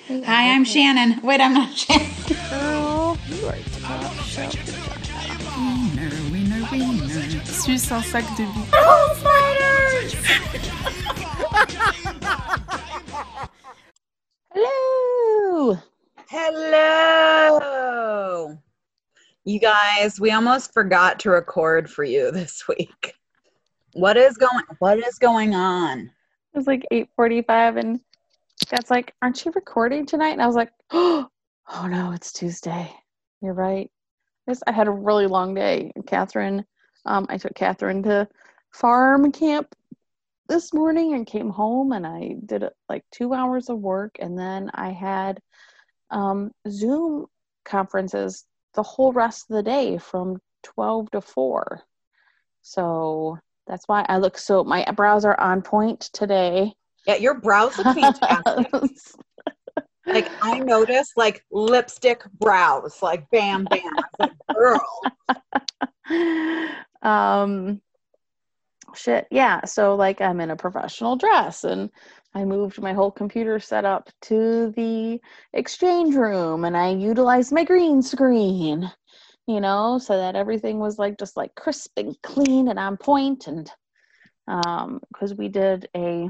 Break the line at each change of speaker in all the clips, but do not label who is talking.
Hi, I'm Shannon. Wait, I'm not Shannon.
Girl, you are top shelf. Winner. Suis un sac de billes.
Oh, spiders!
Hello.
Hello. You guys, we almost forgot to record for you this week. What is going on?
It was like 8:45 and Scott's like, aren't you recording tonight? And I was like, oh no, it's Tuesday. You're right. I had a really long day. I took Catherine to farm camp this morning and came home and I did like 2 hours of work, and then I had Zoom conferences the whole rest of the day from 12 to 4. So that's why my brows are on point today.
Yeah, your brows look fantastic. Like, I noticed, like, lipstick brows, like, bam, bam. I was like, girl.
Shit, yeah. So, like, I'm in a professional dress, and I moved my whole computer setup to the exchange room, and I utilized my green screen, so that everything was, like, just, like, crisp and clean and on point, and because we did a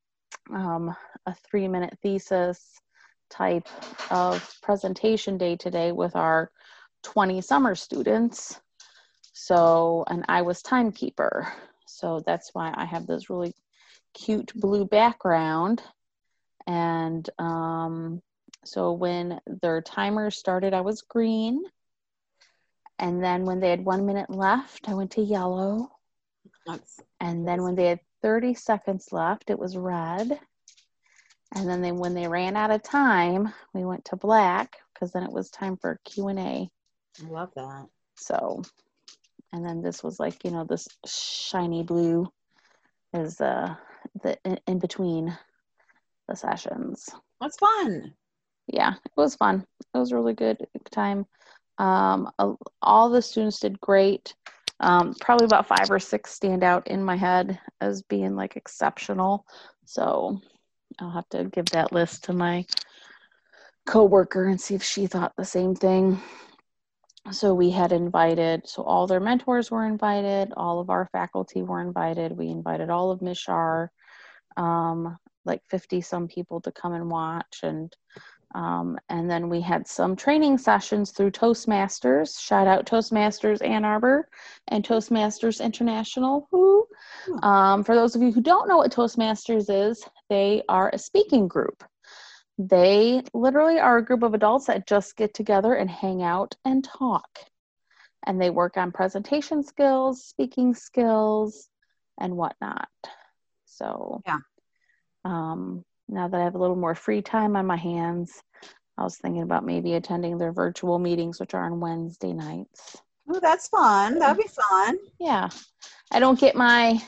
3-minute thesis type of presentation day today with our 20 summer students. So, and I was timekeeper. So that's why I have this really cute blue background. And so when their timer started, I was green. And then when they had 1 minute left, I went to yellow. And then when they had 30 seconds left, it was red. And then when they ran out of time, we went to black, because then it was time for Q&A.
I love that.
So, and then this was like, this shiny blue is the in between the sessions.
That's fun.
Yeah, it was fun. It was a really good time. All the students did great. Probably about 5 or 6 stand out in my head as being like exceptional. So I'll have to give that list to my coworker and see if she thought the same thing. So we had all their mentors were invited, all of our faculty were invited. We invited all of Miss Shar, like 50 some people to come and watch. And then we had some training sessions through Toastmasters. Shout out Toastmasters Ann Arbor and Toastmasters International. For those of you who don't know what Toastmasters is, they are a speaking group. They literally are a group of adults that just get together and hang out and talk. And they work on presentation skills, speaking skills, and whatnot. So
yeah.
Now that I have a little more free time on my hands, I was thinking about maybe attending their virtual meetings, which are on Wednesday nights.
Oh, that's fun. That'd be fun.
Yeah. I don't get my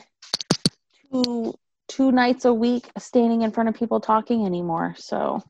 two nights a week standing in front of people talking anymore. So,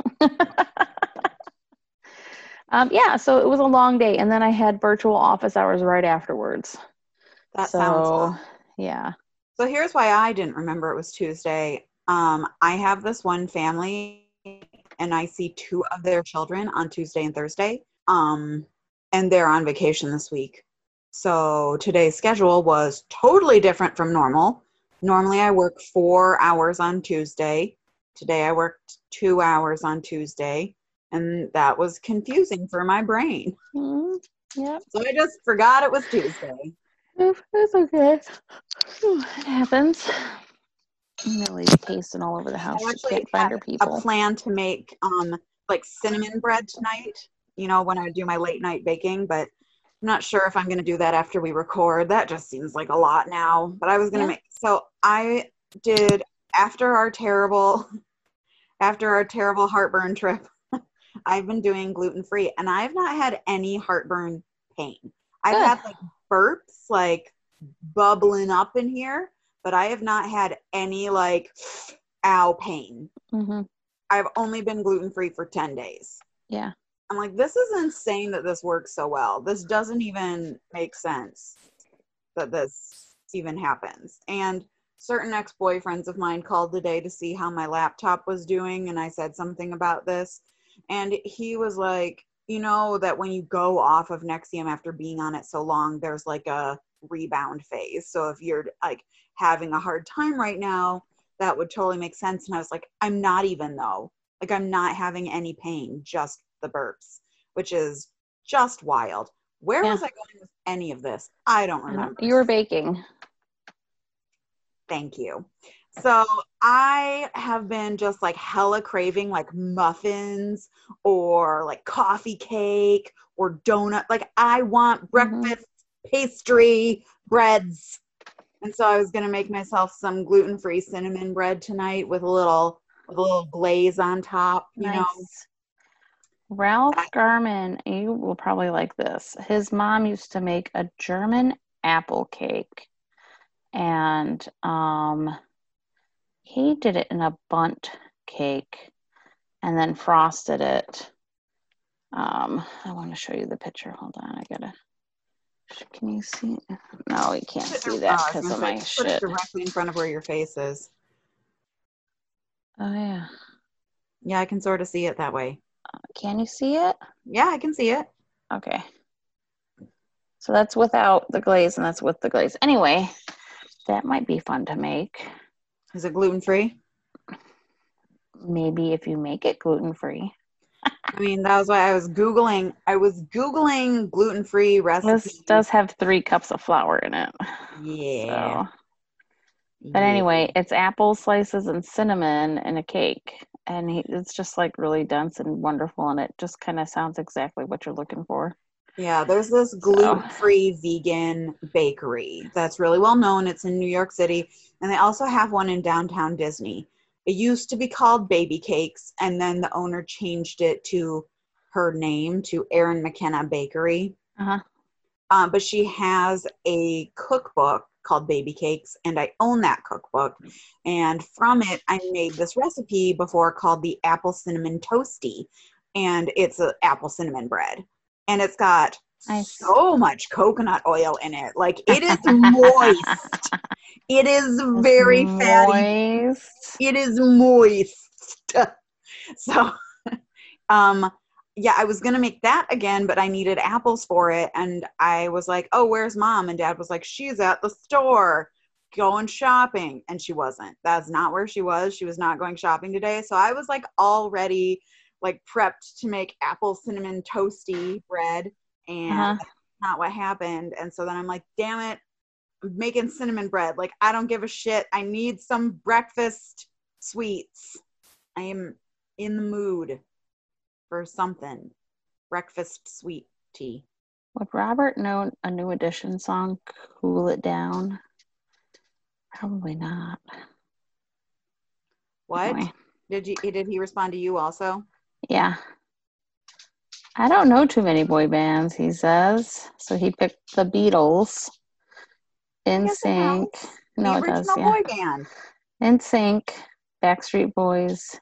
so it was a long day. And then I had virtual office hours right afterwards.
That sounds fun.
Yeah.
So here's why I didn't remember it was Tuesday. I have this one family and I see 2 of their children on Tuesday and Thursday. And they're on vacation this week. So today's schedule was totally different from normal. Normally I work 4 hours on Tuesday. Today I worked 2 hours on Tuesday, and that was confusing for my brain.
Yeah.
So I just forgot it was Tuesday.
It's okay. It happens. Emily's pasting all over the house. She can't find her people.
A plan to make like cinnamon bread tonight, when I do my late night baking, but I'm not sure if I'm going to do that after we record. That just seems like a lot now, but I was going to so I did after our terrible heartburn trip. I've been doing gluten-free and I've not had any heartburn pain. I've had like burps like bubbling up in here, but I have not had any like ow pain.
Mm-hmm.
I've only been gluten-free for 10 days.
Yeah.
I'm like, this is insane that this works so well. This doesn't even make sense that this even happens. And certain ex-boyfriends of mine called today to see how my laptop was doing, and I said something about this. And he was like, you know, that when you go off of Nexium after being on it so long, there's like a rebound phase. So if you're like having a hard time right now, that would totally make sense. And I was like, I'm not even though. Like, I'm not having any pain, just the burps, which is just wild. Where
Yeah.
was I going with any of this? I don't remember.
You were baking.
Thank you. So I have been just like hella craving like muffins or like coffee cake or donut. Like, I want breakfast pastry breads. And so I was going to make myself some gluten-free cinnamon bread tonight with a little glaze on top, you know.
Ralph Garman, you will probably like this. His mom used to make a German apple cake, and he did it in a bundt cake and then frosted it. I want to show you the picture. Hold on, I gotta. Can you see? No, you can't see that because of my
Put
shit.
it directly in front of where your face is.
Oh yeah.
Yeah, I can sort of see it that way.
Can you see it?
Yeah, I can see it.
Okay. So that's without the glaze and that's with the glaze. Anyway, that might be fun to make.
Is it gluten-free?
Maybe if you make it gluten-free.
I mean, that was why I was Googling gluten-free recipes.
This does have 3 cups of flour in it.
Yeah.
So. But anyway, it's apple slices and cinnamon in a cake. And it's just like really dense and wonderful. And it just kind of sounds exactly what you're looking for.
Yeah, there's this gluten-free vegan bakery that's really well known. It's in New York City. And they also have one in downtown Disney. It used to be called Baby Cakes. And then the owner changed it to her name, to Erin McKenna Bakery. But she has a cookbook called Baby Cakes, and I own that cookbook. And from it, I made this recipe before called the Apple Cinnamon Toasty. And it's an apple cinnamon bread. And it's got so much coconut oil in it. Like, it is moist. It is very fatty. It is moist. So, yeah, I was going to make that again, but I needed apples for it. And I was like, oh, where's Mom? And Dad was like, she's at the store going shopping. And she wasn't. That's not where she was. She was not going shopping today. So I was like already like prepped to make apple cinnamon toasty bread. And that's not what happened. And so then I'm like, damn it, I'm making cinnamon bread. Like, I don't give a shit. I need some breakfast sweets. I am in the mood for something. Breakfast sweet tea.
Would Robert know a New Edition song, Cool It Down? Probably not.
What?
Anyway.
Did he respond to you also?
Yeah. I don't know too many boy bands, he says. So he picked the Beatles, NSYNC. No, it does, yeah.
Boy band.
NSYNC, Backstreet Boys,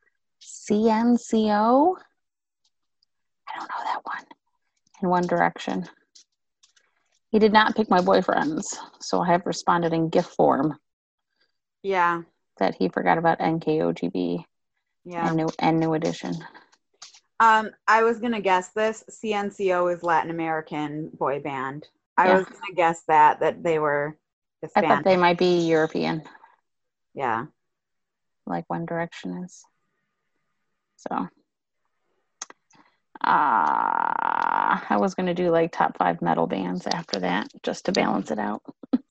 CNCO. I don't know that one. And One Direction. He did not pick my boyfriends, so I have responded in GIF form.
Yeah.
That he forgot about NKOGB.
Yeah.
And New Edition.
I was gonna guess this. CNCO is Latin American boy band. I was gonna guess that they were Hispanic.
I thought they might be European.
Yeah.
Like One Direction is. So I was gonna do like top 5 metal bands after that, just to balance it out.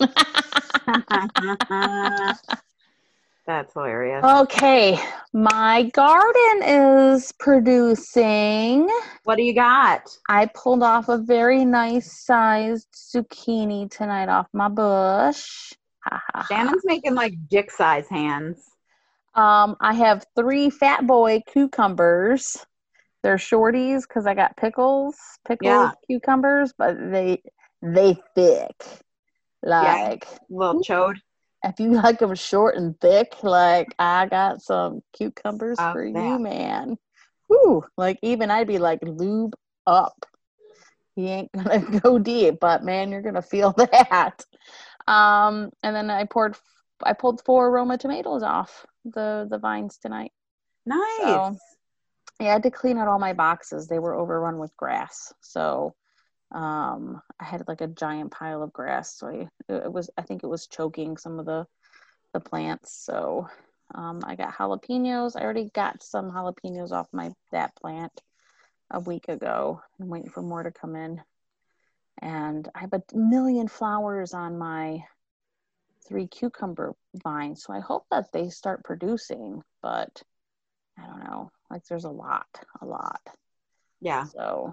That's hilarious.
Okay, my garden is producing.
What do you got?
I pulled off a very nice sized zucchini tonight off my bush.
Shannon's making like dick size hands.
I have 3 Fat Boy cucumbers. They're shorties because I got pickled cucumbers, but they thick. Like
little chode.
If you like them short and thick, like I got some cucumbers for you, man. Whew, like even I'd be like, lube up. He ain't gonna go deep, but man, you're gonna feel that. And then I pulled 4 Roma tomatoes off the vines tonight.
Nice.
I had to clean out all my boxes. They were overrun with grass. So I had like a giant pile of grass. So I think it was choking some of the plants. So I got jalapenos. I already got some jalapenos off that plant a week ago. I'm waiting for more to come in. And I have a million flowers on my 3 cucumber vines. So I hope that they start producing, but I don't know. Like there's a lot.
Yeah.
So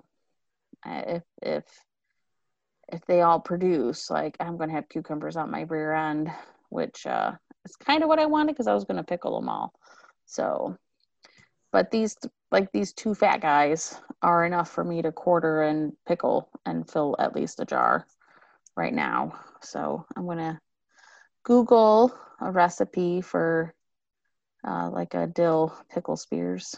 if they all produce, like I'm going to have cucumbers on my rear end, which is kind of what I wanted because I was going to pickle them all. So, but these 2 fat guys are enough for me to quarter and pickle and fill at least a jar right now. So I'm going to Google a recipe for like a dill pickle spears.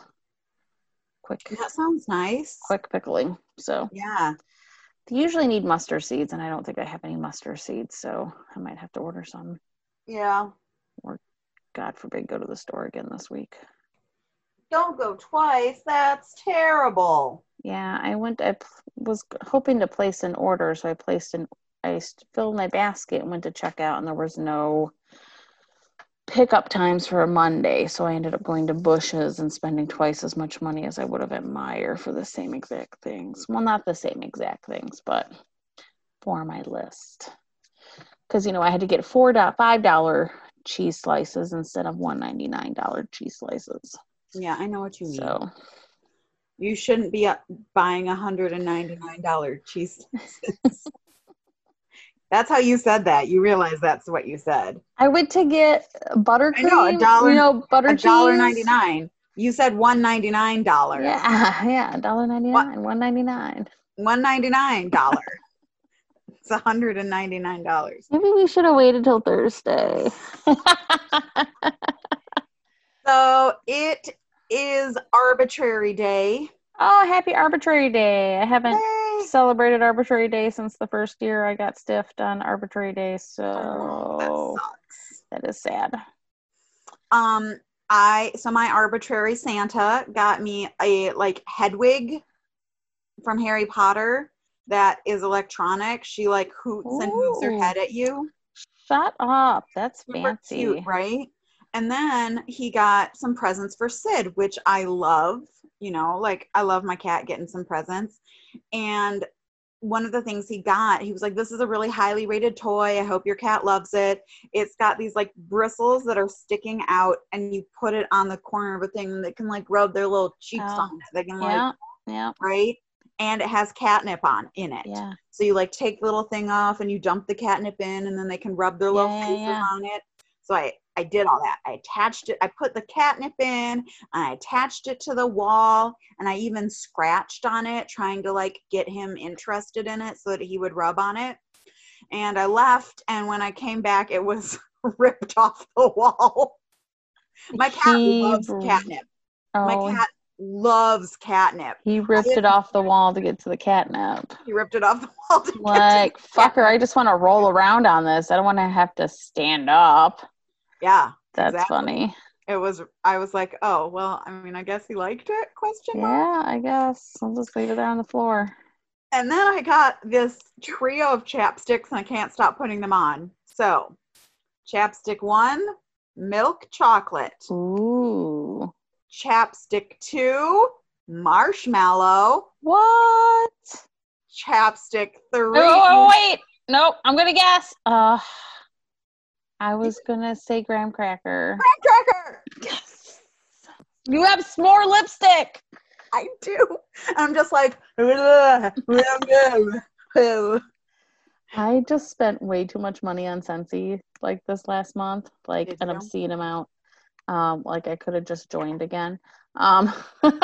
That sounds nice.
Quick pickling. So
yeah.
They usually need mustard seeds, and I don't think I have any mustard seeds, so I might have to order some.
Yeah.
Or, God forbid, go to the store again this week.
Don't go twice. That's terrible.
Yeah, I was hoping to place an order, so I filled my basket and went to check out, and there was no pickup times for a Monday, so I ended up going to Bush's and spending twice as much money as I would have at Meijer for the same exact things. Well, not the same exact things, but for my list. Because, I had to get $5 cheese slices instead of $1.99 cheese slices.
Yeah, I know what you mean.
So
you shouldn't be buying $199 cheese slices. That's how you said that. You realize that's what you said.
I went to get buttercream.
I know,
butter cheese.
$1.99. You said $1.99.
Yeah, $1.99, $1.99.
$1.99. It's $199.
Maybe we should have waited till Thursday.
So it is Arbitrary Day.
Oh, happy Arbitrary Day. I haven't celebrated Arbitrary Day since the first year I got stiffed on Arbitrary Day, so
that sucks.
That is sad.
So my arbitrary Santa got me a Hedwig from Harry Potter that is electronic. She hoots and moves her head at you.
Shut up. That's
Super
fancy.
cute, right? And then he got some presents for Sid, which I love. I love my cat getting some presents. And one of the things he was like, this is a really highly rated toy. I hope your cat loves it. It's got these bristles that are sticking out, and you put it on the corner of a thing and they can rub their little cheeks on it. They can right? And it has catnip in it.
Yeah.
So you take the little thing off and you dump the catnip in, and then they can rub their little faces on it. So I did all that. I attached it. I put the catnip in, and I attached it to the wall, and I even scratched on it, trying to get him interested in it so that he would rub on it. And I left, and when I came back, it was ripped off the wall. My cat loves catnip.
Oh,
my cat loves catnip.
He ripped it off the wall to get to the catnip.
He ripped it off the wall to
get to the fucker, I just want to roll around on this. I don't want to have to stand up.
Yeah.
That's funny.
I was like, oh, well, I guess he liked it? ?
Yeah, I guess. I'll just leave it there on the floor.
And then I got this trio of chapsticks, and I can't stop putting them on. So, chapstick 1, milk chocolate.
Ooh.
Chapstick 2, marshmallow.
What?
Chapstick 3.
Oh, wait. Nope. I'm going to guess. I was going to say graham cracker.
Graham cracker.
Yes. You have s'more lipstick.
I do. I'm just like,
I just spent way too much money on Scentsy this last month, an obscene amount. I could have just joined again. But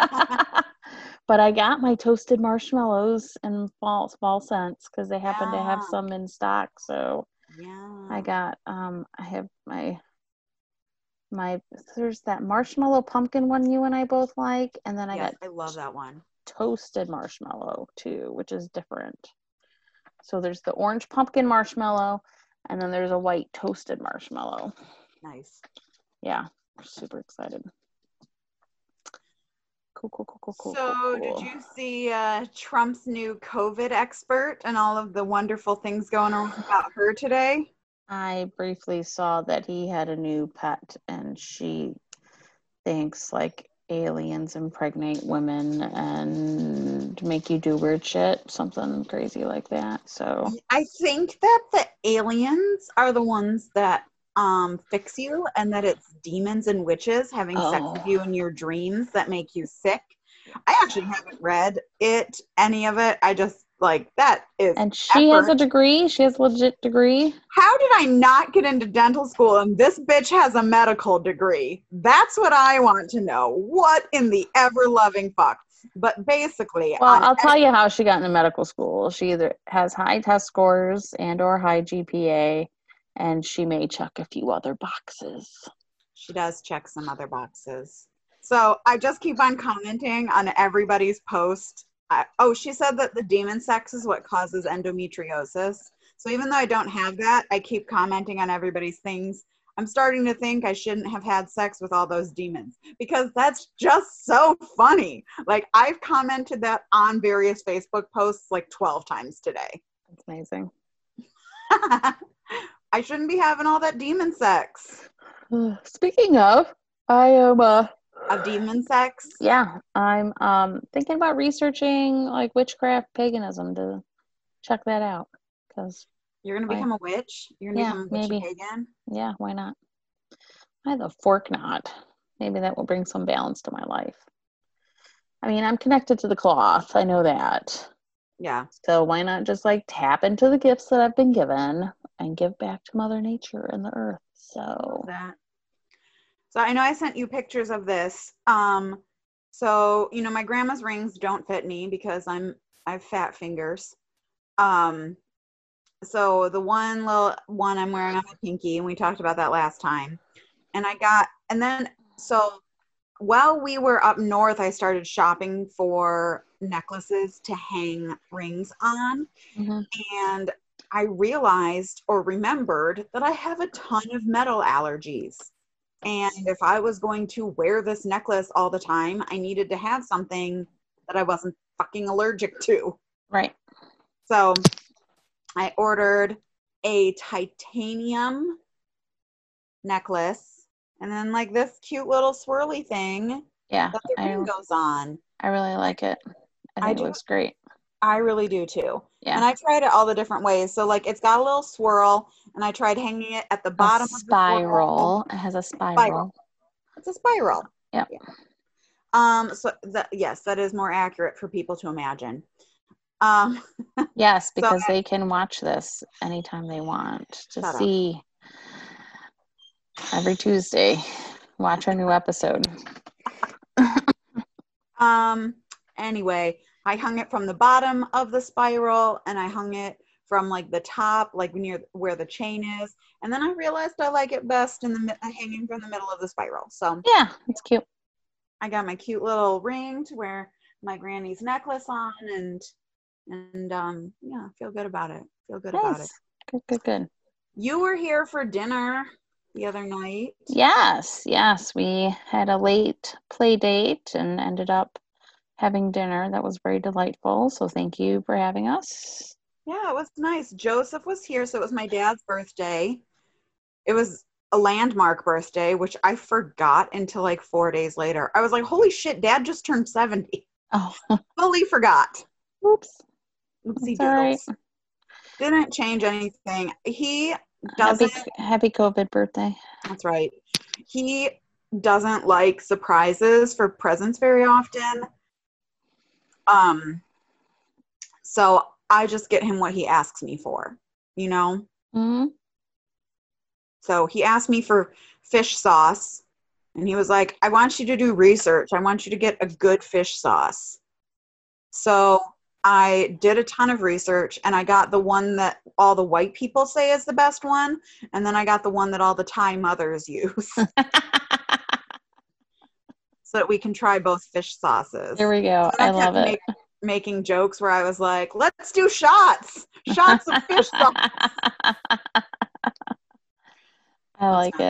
I got my toasted marshmallows and fall scents because they happen to have some in stock. So
yeah,
I got I have my there's that marshmallow pumpkin one you and I both like, and then I
love that one.
Toasted marshmallow too, which is different. So there's the orange pumpkin marshmallow, and then there's a white toasted marshmallow.
Nice.
Yeah, super excited. Cool.
So, did you see Trump's new COVID expert and all of the wonderful things going on about her today?
I briefly saw that he had a new pet, and she thinks like aliens impregnate women and make you do weird shit, something crazy like that. So
I think that the aliens are the ones that fix you, and that it's demons and witches having sex with you in your dreams that make you sick. I actually haven't read any of it. I just like that is.
And she has a
effort.
degree. She has a legit degree.
How did I not get into dental school and this bitch has a medical degree? That's what I want to know. What in the ever-loving fuck? But basically,
Well, I'll tell you how she got into medical school. She either has high test scores and or high GPA, and she may check a few other boxes.
She does check some other boxes. So I just keep on commenting on everybody's post. She said that the demon sex is what causes endometriosis. So even though I don't have that, I keep commenting on everybody's things. I'm starting to think I shouldn't have had sex with all those demons because that's just so funny. Like, I've commented that on various Facebook posts like 12 times today.
That's amazing.
I shouldn't be having all that demon sex.
Speaking of, I am
Of demon sex?
Yeah, I'm thinking about researching like witchcraft paganism to check that out. Because
you're gonna become a witch? You're gonna become a witchy
maybe.
pagan?
Yeah, why not? I have a fork knot. Maybe that will bring some balance to my life. I mean, I'm connected to the cloth. I know that.
Yeah.
So why not just like tap into the gifts that I've been given and give back to Mother Nature and the earth? So
I know I sent you pictures of this. So my grandma's rings don't fit me because I have fat fingers. So the one little one I'm wearing on my pinky, and we talked about that last time. So while we were up north, I started shopping for necklaces to hang rings on.
Mm-hmm.
And I realized or remembered that I have a ton of metal allergies. And if I was going to wear this necklace all the time, I needed to have something that I wasn't fucking allergic to.
Right.
So I ordered a titanium necklace and then like this cute little swirly thing that the ring goes on.
I really like it. I think it looks great.
I really do too.
Yeah.
And I tried it all the different ways. So like it's got a little swirl, and I tried hanging it at the bottom of the
spiral. It has a spiral.
It's a spiral.
Yep.
Yeah. So that is more accurate for people to imagine.
Yes, because they can watch this anytime they want to see. Every Tuesday, watch our new episode.
Anyway, I hung it from the bottom of the spiral, and I hung it from like the top, like near where the chain is. And then I realized I like it best hanging from the middle of the spiral. So
yeah, it's cute.
I got my cute little ring to wear my granny's necklace on, and feel good about it. About it.
Good.
You were here for dinner the other night.
Yes. We had a late play date and ended up having dinner. That was very delightful. So thank you for having us.
Yeah, it was nice. Joseph was here, so it was my dad's birthday. It was a landmark birthday, which I forgot until like 4 days later. I was like, holy shit, Dad just turned 70.
Oh.
Fully forgot.
Oops.
Oopsie doodles. Right. Didn't change anything. He doesn't.
Happy COVID birthday.
That's right. He doesn't like surprises for presents very often. So I just get him what he asks me for,
Mm-hmm.
So he asked me for fish sauce, and he was like, I want you to do research. I want you to get a good fish sauce. So I did a ton of research, and I got the one that all the white people say is the best one, and then I got the one that all the Thai mothers use. So that we can try both fish sauces.
There we go. I love it.
Making jokes where I was like, let's do shots of fish sauce.
I like it.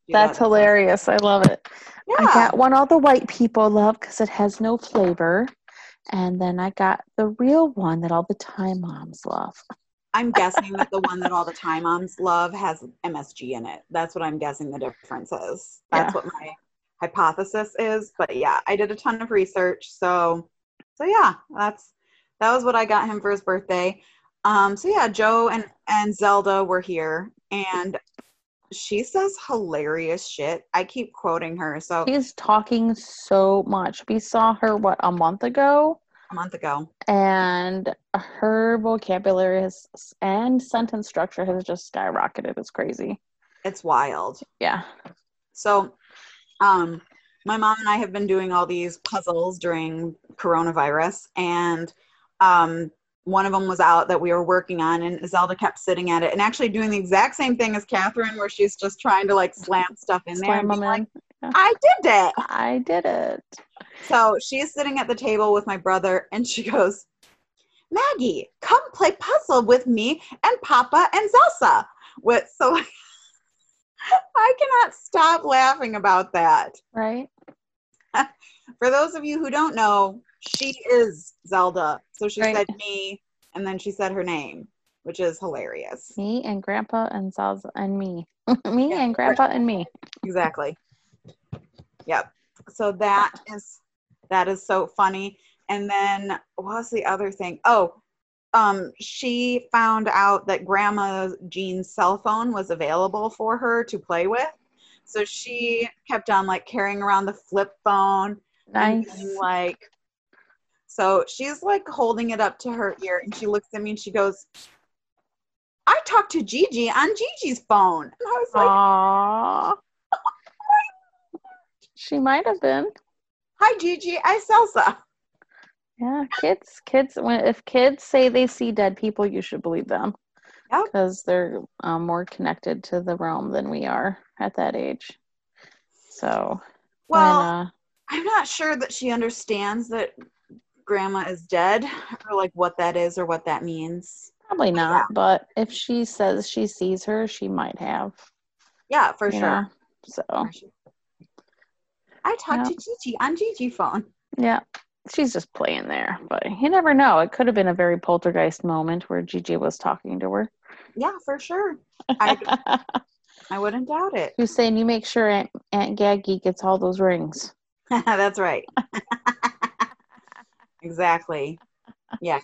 That's hilarious. I love it.
Yeah.
I got one all the white people love because it has no flavor. And then I got the real one that all the Thai moms love.
I'm guessing that the one that all the Thai moms love has MSG in it. That's what I'm guessing the difference is. That's what my hypothesis is. But yeah, I did a ton of research. So yeah, that was what I got him for his birthday. So yeah, Joe and Zelda were here, and she says hilarious shit. I keep quoting her. So
she's talking so much. We saw her a month ago?
A month ago.
And her vocabulary and sentence structure has just skyrocketed. It's crazy.
It's wild.
Yeah.
So my mom and I have been doing all these puzzles during coronavirus, and one of them was out that we were working on, and Zelda kept sitting at it and actually doing the exact same thing as Catherine, where she's just trying to like slam stuff in there and being like, I did it.
I did it.
So she's sitting at the table with my brother, and she goes, Maggie, come play puzzle with me and Papa and Zelsa. So I cannot stop laughing about that.
Right.
For those of you who don't know, she is Zelda. So she
Right.
said me, and then she said her name, which is hilarious.
Me and Grandpa and Zelda and me. Me and Grandpa and me.
Exactly. Yep. So that is so funny. And then what was the other thing? Oh, she found out that Grandma Jean's cell phone was available for her to play with. So she kept on like carrying around the flip phone.
Nice.
And being like, so she's like holding it up to her ear, and she looks at me and she goes, I talked to Gigi on Gigi's phone. And I was like,
aww. She might have been.
hi Gigi, I Salsa.
Yeah, kids. If kids say they see dead people, you should believe them.
Yep.
Because they're more connected to the realm than we are at that age. So,
well, I'm not sure that she understands that Grandma is dead, or like what that is or what that means.
Probably not, but if she says she sees her, she might have.
Yeah, for sure.
Know? So
for sure. I talked to Gigi on Gigi phone.
Yeah, she's just playing there, but you never know. It could have been a very poltergeist moment where Gigi was talking to her.
Yeah, for sure. I wouldn't doubt it.
Who's saying you make sure Aunt Gaggy gets all those rings?
That's right. Exactly. Yeah.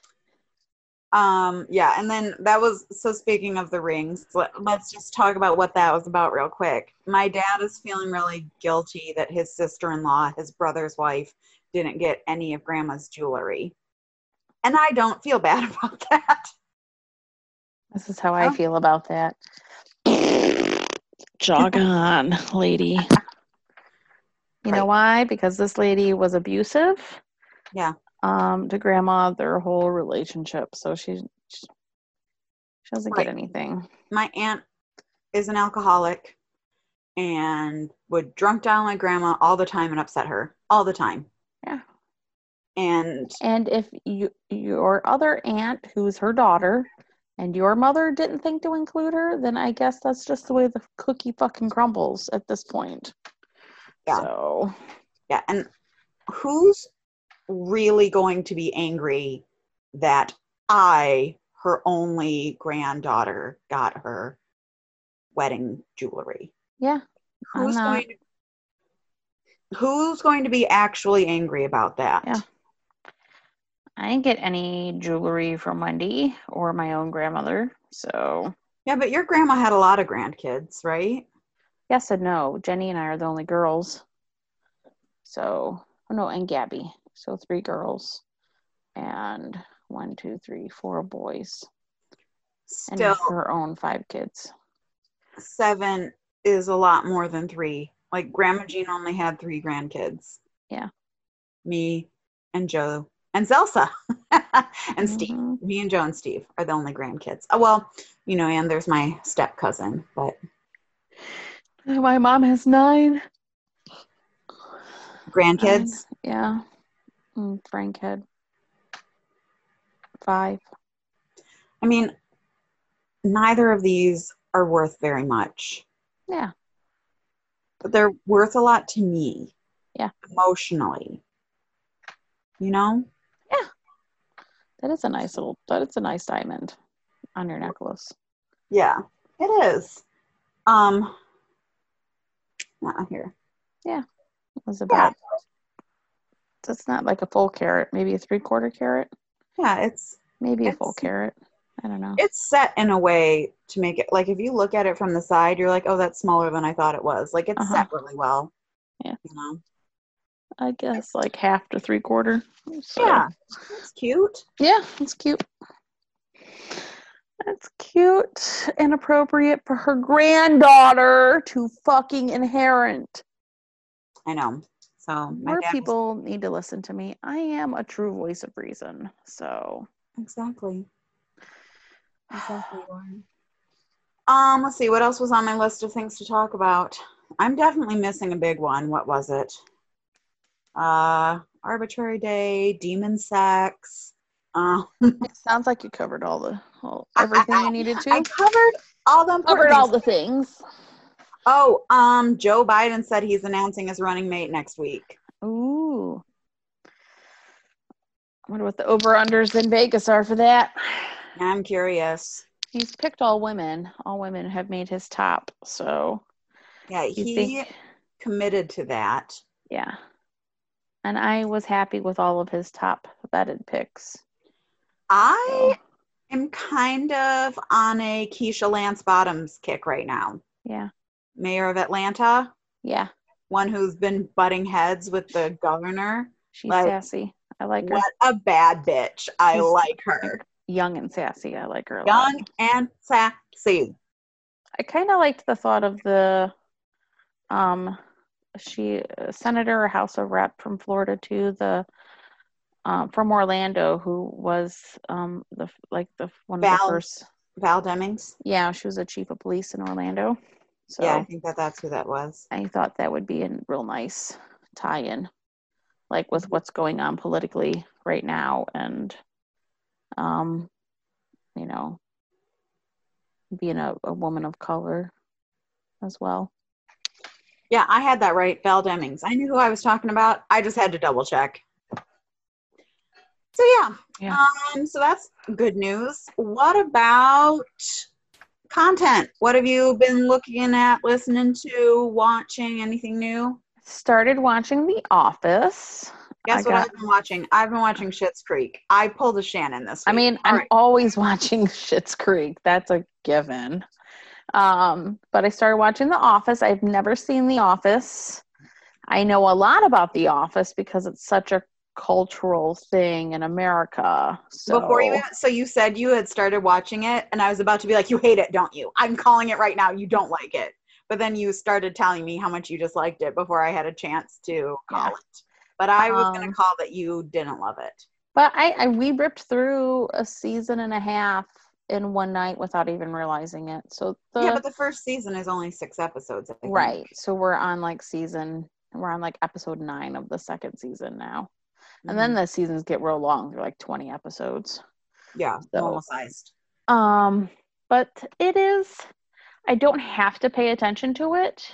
Yeah, and then that was, so speaking of the rings, let's just talk about what that was about real quick. My dad is feeling really guilty that his sister-in-law, his brother's wife, didn't get any of Grandma's jewelry. And I don't feel bad about that.
This is how I feel about that. Jog on, lady. You know why? Because this lady was abusive.
Yeah.
To Grandma, their whole relationship. So she doesn't get anything.
My aunt is an alcoholic and would drunk dial my grandma all the time and upset her all the time.
Yeah.
And
if your other aunt, who's her daughter, and your mother didn't think to include her, then I guess that's just the way the cookie fucking crumbles at this point.
Yeah.
So.
Yeah, and who's really going to be angry that her only granddaughter, got her wedding jewelry?
Yeah.
Who's going to be actually angry about that?
Yeah. I didn't get any jewelry from Wendy or my own grandmother, so.
Yeah, but your grandma had a lot of grandkids, right?
Yes and no. Jenny and I are the only girls. So, and Gabby. So 3 girls and 1, 2, 3, 4 boys. Still, and her own 5 kids.
7 is a lot more than 3. Like Grandma Jean only had 3 grandkids.
Yeah.
Me and Joe and Zelsa and Steve. Me and Joe and Steve are the only grandkids. Oh, well, and there's my step cousin, but.
My mom has 9.
Grandkids?
Yeah. Frank had 5.
I mean, neither of these are worth very much.
Yeah.
but they're worth a lot to me.
Yeah.
Emotionally. You know?
Yeah. That is a nice diamond on your necklace.
Yeah, it is. Here.
Yeah. It was about, it's not like a full carat, maybe a 3/4 carat.
Yeah,
Maybe a full carat. I don't know.
It's set in a way to make it, like, if you look at it from the side, you're like, oh, that's smaller than I thought it was. Like, it's set really well.
Yeah.
You know?
I guess like 1/2 to 3/4. So.
Yeah. That's cute.
Yeah, it's cute. That's cute and appropriate for her granddaughter to fucking inherit.
I know. So
more people need to listen to me. I am a true voice of reason. So
exactly. Let's see, what else was on my list of things to talk about? I'm definitely missing a big one. What was it? Arbitrary Day, demon sex.
It sounds like you covered everything you needed to.
I covered all the important
all the things.
Oh, Joe Biden said he's announcing his running mate next week.
Ooh. I wonder what the over-unders in Vegas are for that.
I'm curious.
He's picked all women. All women have made his top, so.
Yeah, he committed to that.
Yeah. And I was happy with all of his top vetted picks.
I am kind of on a Keisha Lance Bottoms kick right now.
Yeah.
Mayor of Atlanta.
Yeah.
One who's been butting heads with the governor.
She's sassy. I like her.
What a bad bitch. I like her.
Young and sassy. I like her a lot.
Young and sassy.
I kind of liked the thought of the senator or House of Rep from Florida too, the from Orlando, who was one of the first.
Val Demings.
Yeah, she was a chief of police in Orlando. So
yeah, I think that's who that was.
I thought that would be a real nice tie-in, like with what's going on politically right now, and being a woman of color as well.
Yeah, I had that right, Val Demings. I knew who I was talking about. I just had to double check. So yeah. So that's good news. What about content? What have you been looking at, listening to, watching? Anything new?
Started watching The Office.
Guess what I've been watching? I've been watching Schitt's Creek. I pulled a Shannon this week.
I mean, I'm always watching Schitt's Creek. That's a given. But I started watching The Office. I've never seen The Office. I know a lot about The Office because it's such a cultural thing in America. So
you said you had started watching it, and I was about to be like, you hate it, don't you? I'm calling it right now. You don't like it. But then you started telling me how much you disliked it before I had a chance to call it. But I was going to call that you didn't love it.
But we ripped through a season and a half in one night without even realizing it. So
but the first season is only 6 episodes. I think.
Right. So we're on episode 9 of the second season now. Mm-hmm. And then the seasons get real long. They're like 20 episodes.
Yeah, normal sized.
But it is, I don't have to pay attention to it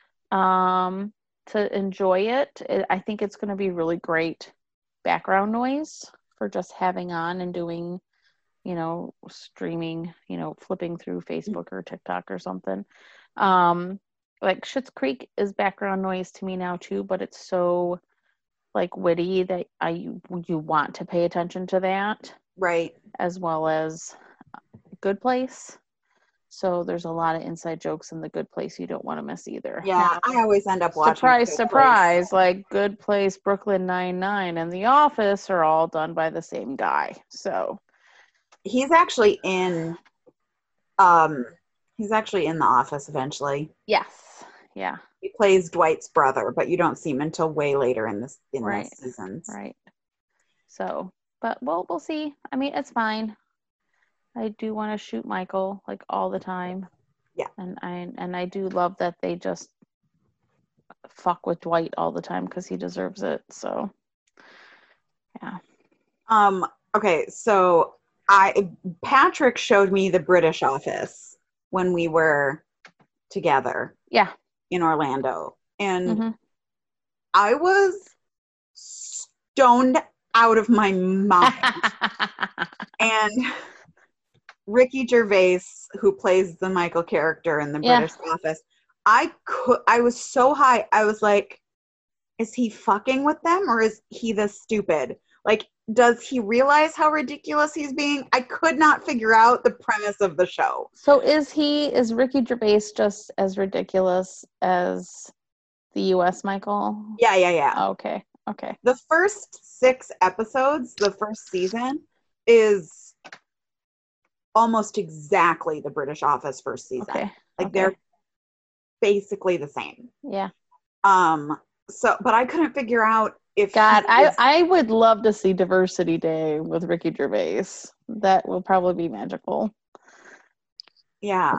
to enjoy it. I think it's going to be really great background noise for just having on and doing, streaming, flipping through Facebook or TikTok or something. Like Schitt's Creek is background noise to me now too, but it's so like witty that you want to pay attention to that.
Right.
As well as Good Place. So there's a lot of inside jokes in The Good Place you don't want to miss either.
Yeah, I always end up watching
Surprise, like Good Place, Brooklyn Nine-Nine, and The Office are all done by the same guy. So
he's actually in The Office eventually.
Yes. Yeah.
He plays Dwight's brother, but you don't see him until way later in this seasons.
Right. So, but we'll see. I mean, it's fine. I do want to shoot Michael like all the time.
Yeah.
And I do love that they just fuck with Dwight all the time because he deserves it. So yeah.
Okay, so Patrick showed me the British Office when we were together.
Yeah.
in Orlando. And
Mm-hmm.
I was stoned out of my mind. And Ricky Gervais, who plays the Michael character in the
Yeah.
British Office, I was so high. I was like, is he fucking with them or is he this stupid? Like, does he realize how ridiculous he's being? I could not figure out the premise of the show.
So is Ricky Gervais just as ridiculous as the US Michael?
Yeah.
Okay.
The first 6 episodes, the first season, is almost exactly the British Office first season.
Okay.
Like they're basically the same.
Yeah.
So, but I couldn't figure out if
God, I would love to see Diversity Day with Ricky Gervais. That will probably be magical.
Yeah.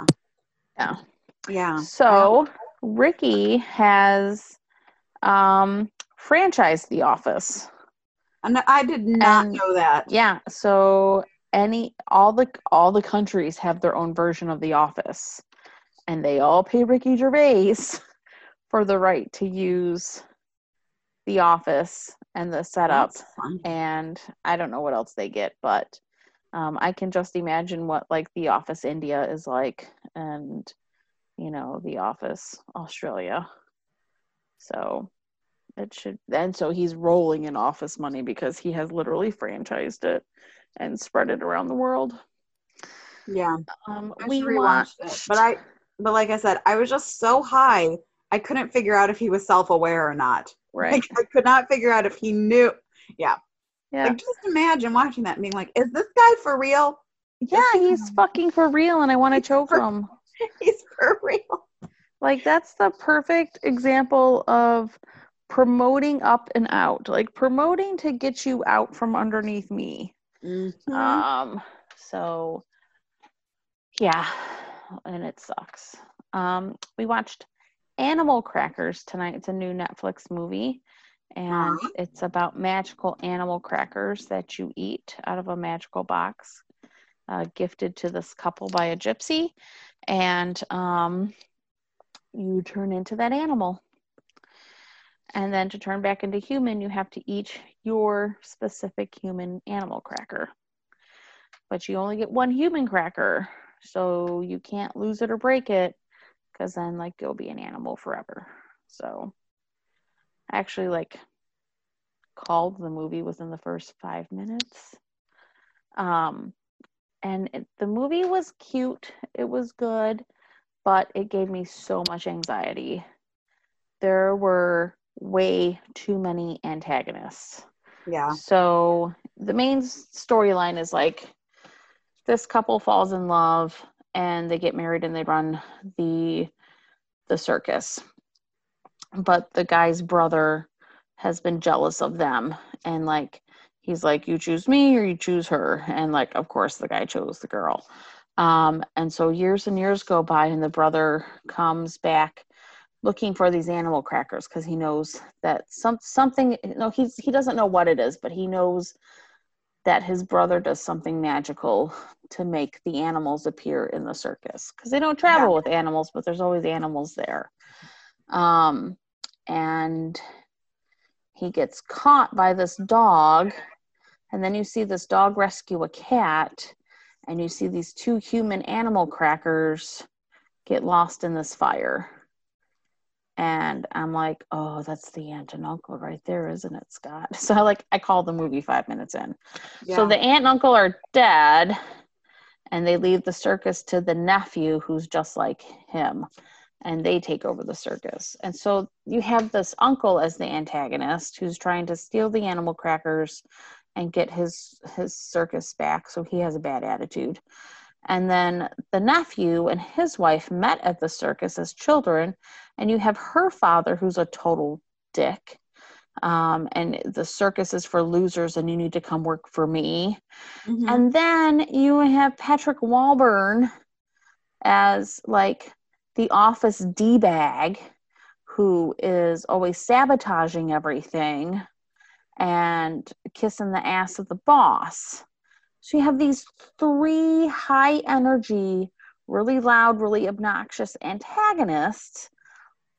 So Ricky has franchised The Office.
I did not know that.
Yeah. So all the countries have their own version of The Office, and they all pay Ricky Gervais for the right to use The Office and the setup. And I don't know what else they get, but I can just imagine what like The Office India is like, and The Office Australia. So it should, and so he's rolling in Office money because he has literally franchised it and spread it around the world.
Yeah.
We
rewatched it, but like I said, I was just so high, I couldn't figure out if he was self-aware or not.
Right.
Like, I could not figure out if he knew. Yeah.
Yeah.
Like, just imagine watching that and being like, is this guy for real?
Yeah, he's fucking for real, and I want to choke him.
He's for real.
Like, that's the perfect example of promoting up and out. Like, promoting to get you out from underneath me.
Mm-hmm.
So, yeah, and it sucks. We watched Animal Crackers tonight. It's a new Netflix movie, and it's about magical animal crackers that you eat out of a magical box, gifted to this couple by a gypsy, and you turn into that animal. And then to turn back into human, you have to eat your specific human animal cracker. But you only get one human cracker, so you can't lose it or break it, because then like you'll be an animal forever. So I actually like called the movie within the first 5 minutes. The movie was cute. It was good, but it gave me so much anxiety. There were way too many antagonists.
Yeah.
So the main storyline is like this couple falls in love and they get married and they run the circus. But the guy's brother has been jealous of them, and like he's like, you choose me or you choose her, and like of course the guy chose the girl. And so years and years go by, and the brother comes back looking for these animal crackers because he knows that something, he doesn't know what it is, but he knows that his brother does something magical to make the animals appear in the circus, because they don't travel with animals, but there's always animals there. And he gets caught by this dog, and then you see this dog rescue a cat, and you see these 2 human animal crackers get lost in this fire. And I'm like, oh, that's the aunt and uncle right there, isn't it, Scott? So I called the movie 5 minutes in. Yeah. So the aunt and uncle are dead, and they leave the circus to the nephew who's just like him, and they take over the circus. And so you have this uncle as the antagonist who's trying to steal the animal crackers and get his circus back, so he has a bad attitude. And then the nephew and his wife met at the circus as children, and you have her father who's a total dick. And the circus is for losers, and you need to come work for me. Mm-hmm. And then you have Patrick Warburton as like the office D-bag who is always sabotaging everything and kissing the ass of the boss. So you have these 3 high energy, really loud, really obnoxious antagonists,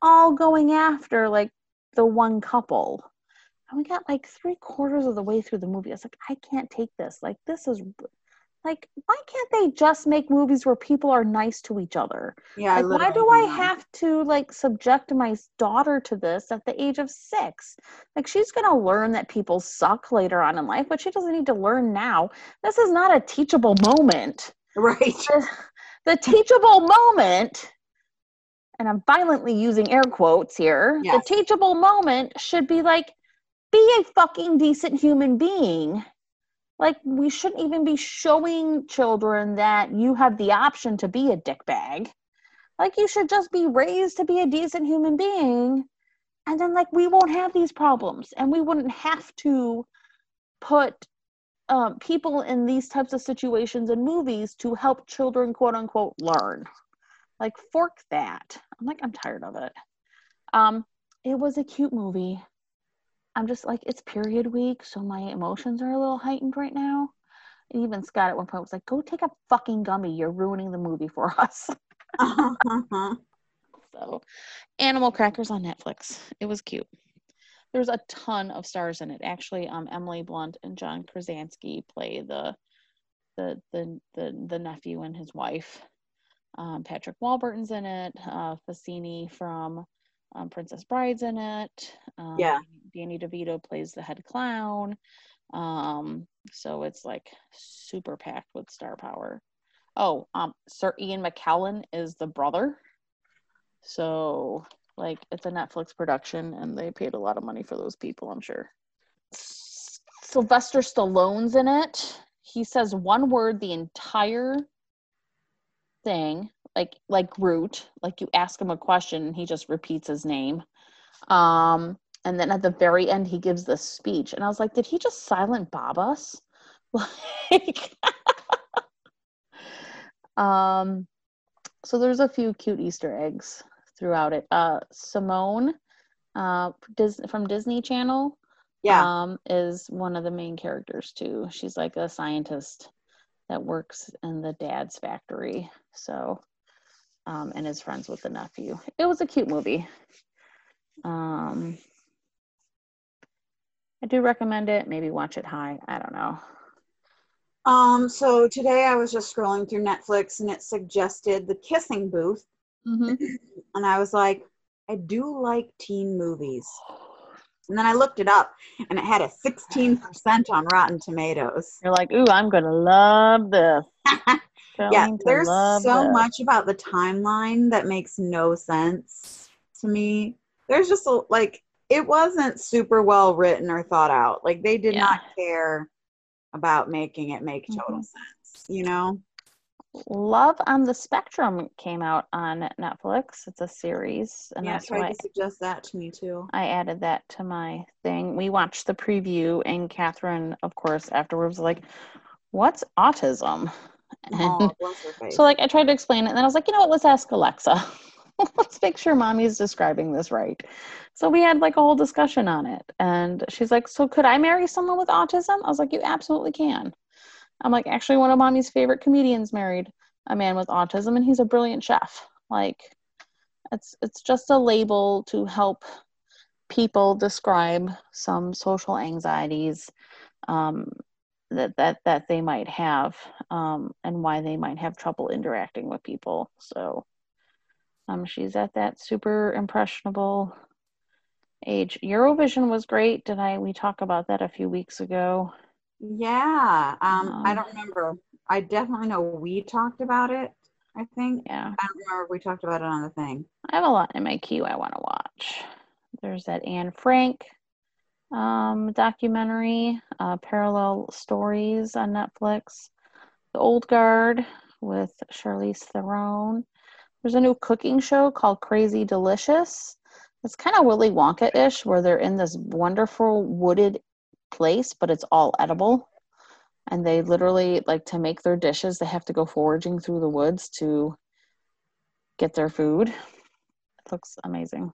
all going after like the one couple. And we got like 3/4 of the way through the movie. I was like, I can't take this. Like, this is like, why can't they just make movies where people are nice to each other?
Yeah, I
Like, why
literally
do
don't
I
know.
have to like subject my daughter to this at the age of 6? Like, she's gonna learn that people suck later on in life, but she doesn't need to learn now. This is not a teachable moment.
Right.
The teachable moment, and I'm violently using air quotes here,
Yes.
the teachable moment should be like, be a fucking decent human being. Like, we shouldn't even be showing children that you have the option to be a dickbag. Like, you should just be raised to be a decent human being. And then, like, we won't have these problems. And we wouldn't have to put people in these types of situations in movies to help children, quote unquote, learn. Like, fork that. I'm like, I'm tired of it. It was a cute movie. I'm just like, it's period week, so my emotions are a little heightened right now. And even Scott at one point was like, go take a fucking gummy. You're ruining the movie for us. So, Animal Crackers on Netflix. It was cute. There's a ton of stars in it. Actually, Emily Blunt and John Krasinski play the nephew and his wife. Patrick Warburton's in it. Fassini from Princess Bride's in it.
Yeah.
Danny DeVito plays the head clown. So it's like super packed with star power. Oh, Sir Ian McKellen is the brother. So like, it's a Netflix production and they paid a lot of money for those people, I'm sure. Sylvester Stallone's in it. He says one word the entire thing, like Groot. Like, you ask him a question and he just repeats his name. And then at the very end he gives this speech and I was like, did he just Silent Bob us? Like, so there's a few cute Easter eggs throughout it. Simone from Disney Channel is one of the main characters too. She's like a scientist that works in the dad's factory. So, and is friends with the nephew. It was a cute movie. I do recommend it. Maybe watch it high. I don't know.
So today I was just scrolling through Netflix and it suggested The Kissing Booth.
Mm-hmm.
And I was like, I do like teen movies. And then I looked it up and it had a 16% on Rotten Tomatoes.
You're like, ooh, I'm gonna love this.
Yeah, there's so much about the timeline that makes no sense to me. There's just like, it wasn't super well written or thought out. Like, they did not care about making it make total sense, you know?
Love on the Spectrum came out on Netflix. It's a series. And
Yeah, tried to suggest that to me too.
I added that to my thing. We watched the preview and Catherine, of course, afterwards was like, what's autism? And
bless her face.
So like, I tried to explain it and then I was like, you know what, let's ask Alexa. Let's make sure mommy's describing this right. So we had like a whole discussion on it. And she's like, so could I marry someone with autism? I was like, you absolutely can. I'm like, actually, one of mommy's favorite comedians married a man with autism and he's a brilliant chef. Like, it's just a label to help people describe some social anxieties that they might have, and why they might have trouble interacting with people. So she's at that super impressionable age. Eurovision was great. We talk about that a few weeks ago?
Yeah. I don't remember. I definitely know we talked about it, I think.
Yeah.
I don't remember if we talked about it on the thing.
I have a lot in my queue I want to watch. There's that Anne Frank documentary, Parallel Stories on Netflix. The Old Guard with Charlize Theron. There's a new cooking show called Crazy Delicious. It's kind of Willy Wonka-ish, where they're in this wonderful wooded place, but it's all edible. And they literally, like, to make their dishes, they have to go foraging through the woods to get their food. It looks amazing.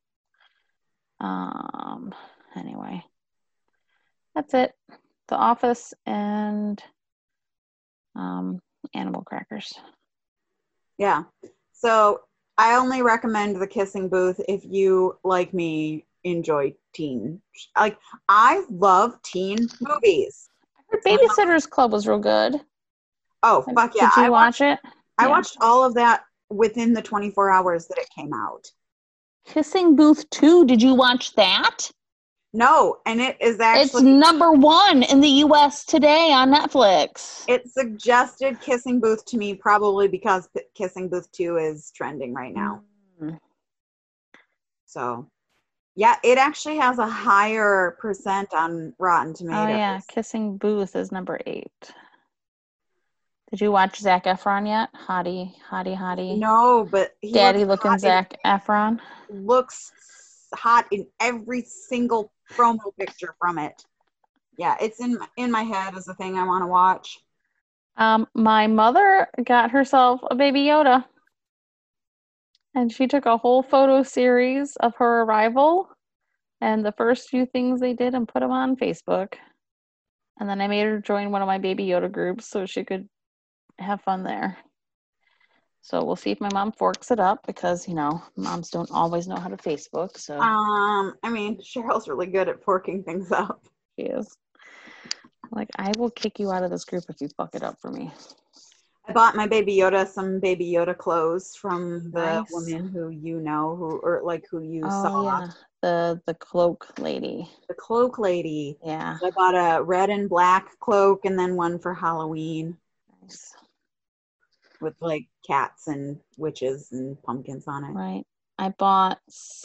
Anyway, that's it. The Office and Animal Crackers.
Yeah. So I only recommend the Kissing Booth if you, like me, enjoy teen. Like, I love teen movies.
Babysitter's Club was real good.
Oh, fuck yeah.
Did you watch it?
I
Yeah.
watched all of that within the 24 hours that it came out.
Kissing Booth 2, did you watch that?
No, and it is
It's
actually,
number 1 in the US today on Netflix.
it suggested Kissing Booth to me probably because Kissing Booth 2 is trending right now.
Mm.
So, yeah, it actually has a higher percent on Rotten Tomatoes.
Oh yeah, Kissing Booth is number 8. Did you watch Zac Efron yet? Hottie.
No, but he
Daddy looking Zac Efron.
looks hot in every single promo picture from it. Yeah, it's in my head as a thing I want to watch.
My mother got herself a Baby Yoda. And she took a whole photo series of her arrival and the first few things they did and put them on Facebook. And then I made her join one of my Baby Yoda groups so she could have fun there. So we'll see if my mom forks it up because, moms don't always know how to Facebook. So
I mean, Cheryl's really good at forking things up.
she is. Like, I will kick you out of this group if you fuck it up for me.
I bought my Baby Yoda some Baby Yoda clothes from the
Nice.
woman who you saw.
Yeah. The cloak lady.
The cloak lady.
Yeah.
I bought a red and black cloak and then one for Halloween.
Nice.
With like cats and witches and pumpkins on it.
Right. I bought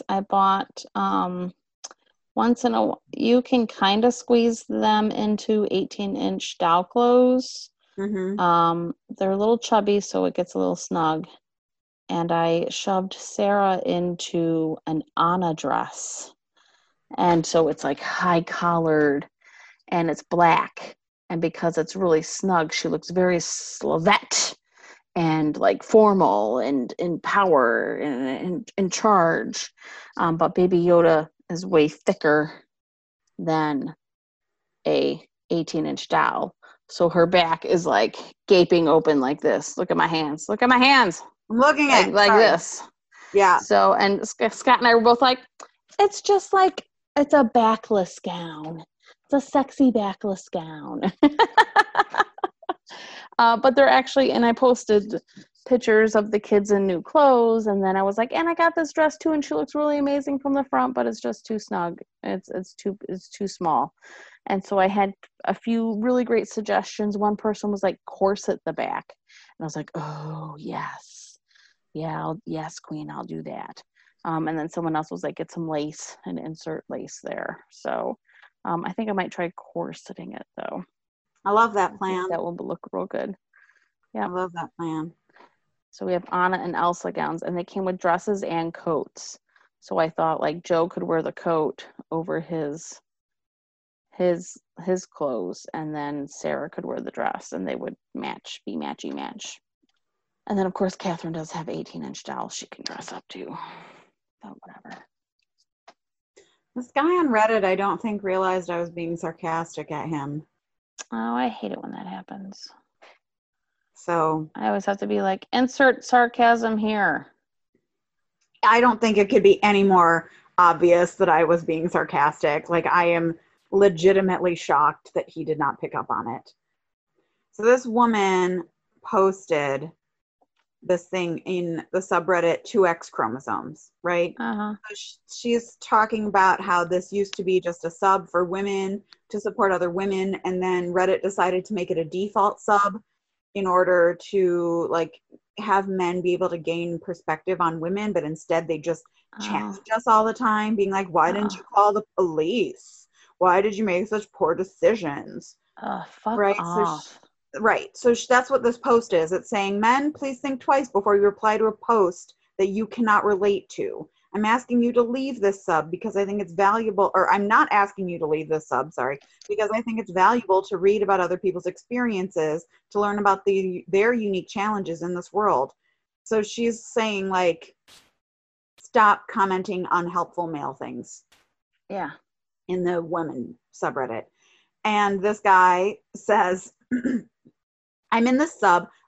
once in a you can kind of squeeze them into 18-inch doll clothes.
Mm-hmm.
They're a little chubby, so it gets a little snug. And I shoved Sarah into an Anna dress. And so it's like high collared and it's black. And because it's really snug, she looks very Slavette and like formal and in power and in charge. But Baby Yoda is way thicker than a 18-inch doll. So her back is like gaping open like this. Look at my hands. Look at my hands.
I'm looking at
Like this.
Yeah.
So, and Scott and I were both like, it's just like, it's a backless gown. It's a sexy backless gown. But they're actually, and I posted pictures of the kids in new clothes, and then I was like, and I got this dress too, and she looks really amazing from the front, but it's just too snug. It's too small. And so I had a few really great suggestions. One person was like corset the back, and I was like, oh yes, yeah, yes, queen, I'll do that. And then someone else was like, get some lace and insert lace there. So I think I might try corseting it though.
I love that plan.
That will look real good. Yeah.
I love that plan.
So we have Anna and Elsa gowns, and they came with dresses and coats. So I thought like Joe could wear the coat over his clothes, and then Sarah could wear the dress, and they would be matchy. And then of course Catherine does have 18-inch dolls she can dress up to. So whatever.
This guy on Reddit, I don't think realized I was being sarcastic at him.
Oh, I hate it when that happens.
So
I always have to be like, insert sarcasm here.
I don't think it could be any more obvious that I was being sarcastic. Like, I am legitimately shocked that he did not pick up on it. So this woman posted this thing in the subreddit 2X chromosomes, right?
Uh-huh.
She's talking about how this used to be just a sub for women to support other women, and then Reddit decided to make it a default sub in order to like have men be able to gain perspective on women, but instead they just challenge us all the time, being like, why didn't you call the police? Why did you make such poor decisions?
Fuck
right?
off.
So that's what this post is. It's saying, men, please think twice before you reply to a post that you cannot relate to. I'm asking you to leave this sub because I think it's valuable, or I'm not asking you to leave this sub, sorry, because I think it's valuable to read about other people's experiences, to learn about their unique challenges in this world. So she's saying, like, stop commenting on helpful male things.
Yeah.
In the women subreddit. And this guy says, I'm in this sub.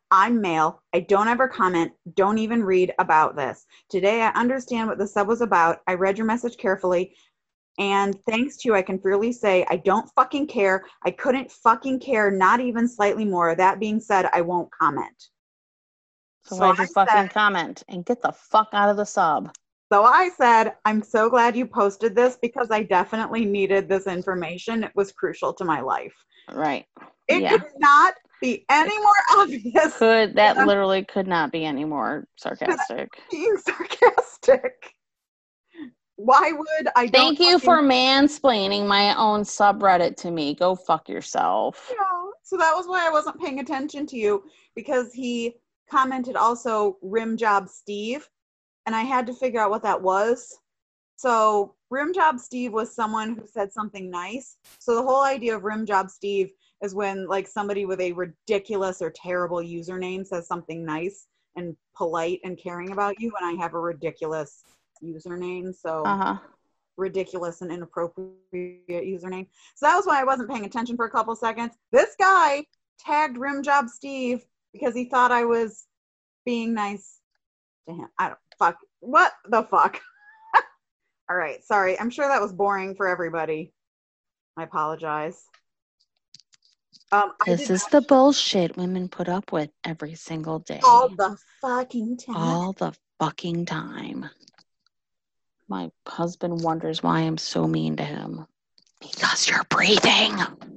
I'm male. I don't ever comment, don't even read about this. Today, I understand what the sub was about. I read your message carefully. And thanks to you, I can freely say I don't fucking care. I couldn't fucking care, not even slightly more. That being said, I won't comment.
So why'd you
I
fucking
said,
comment and get the fuck out of the sub?
so I said, I'm so glad you posted this because I definitely needed this information. It was crucial to my life.
Right.
It
Yeah.
could not be any more obvious.
That literally could not be any more sarcastic.
Being sarcastic. Why would I don't
Thank you
fucking
for mansplaining my own subreddit to me. Go fuck yourself.
know? So that was why I wasn't paying attention to you, because he commented also Rim Job Steve, and I had to figure out what that was. So Rim Job Steve was someone who said something nice. So the whole idea of Rim Job Steve is when like somebody with a ridiculous or terrible username says something nice and polite and caring about you, and I have a ridiculous username, so ridiculous and inappropriate username. So that was why I wasn't paying attention for a couple seconds. This guy tagged Rim Job Steve because he thought I was being nice to him. I don't fuck. What the fuck? All right, sorry. I'm sure that was boring for everybody. I apologize.
This is the bullshit women put up with every single day.
All the fucking time.
All the fucking time. My husband wonders why I'm so mean to him. Because you're breathing.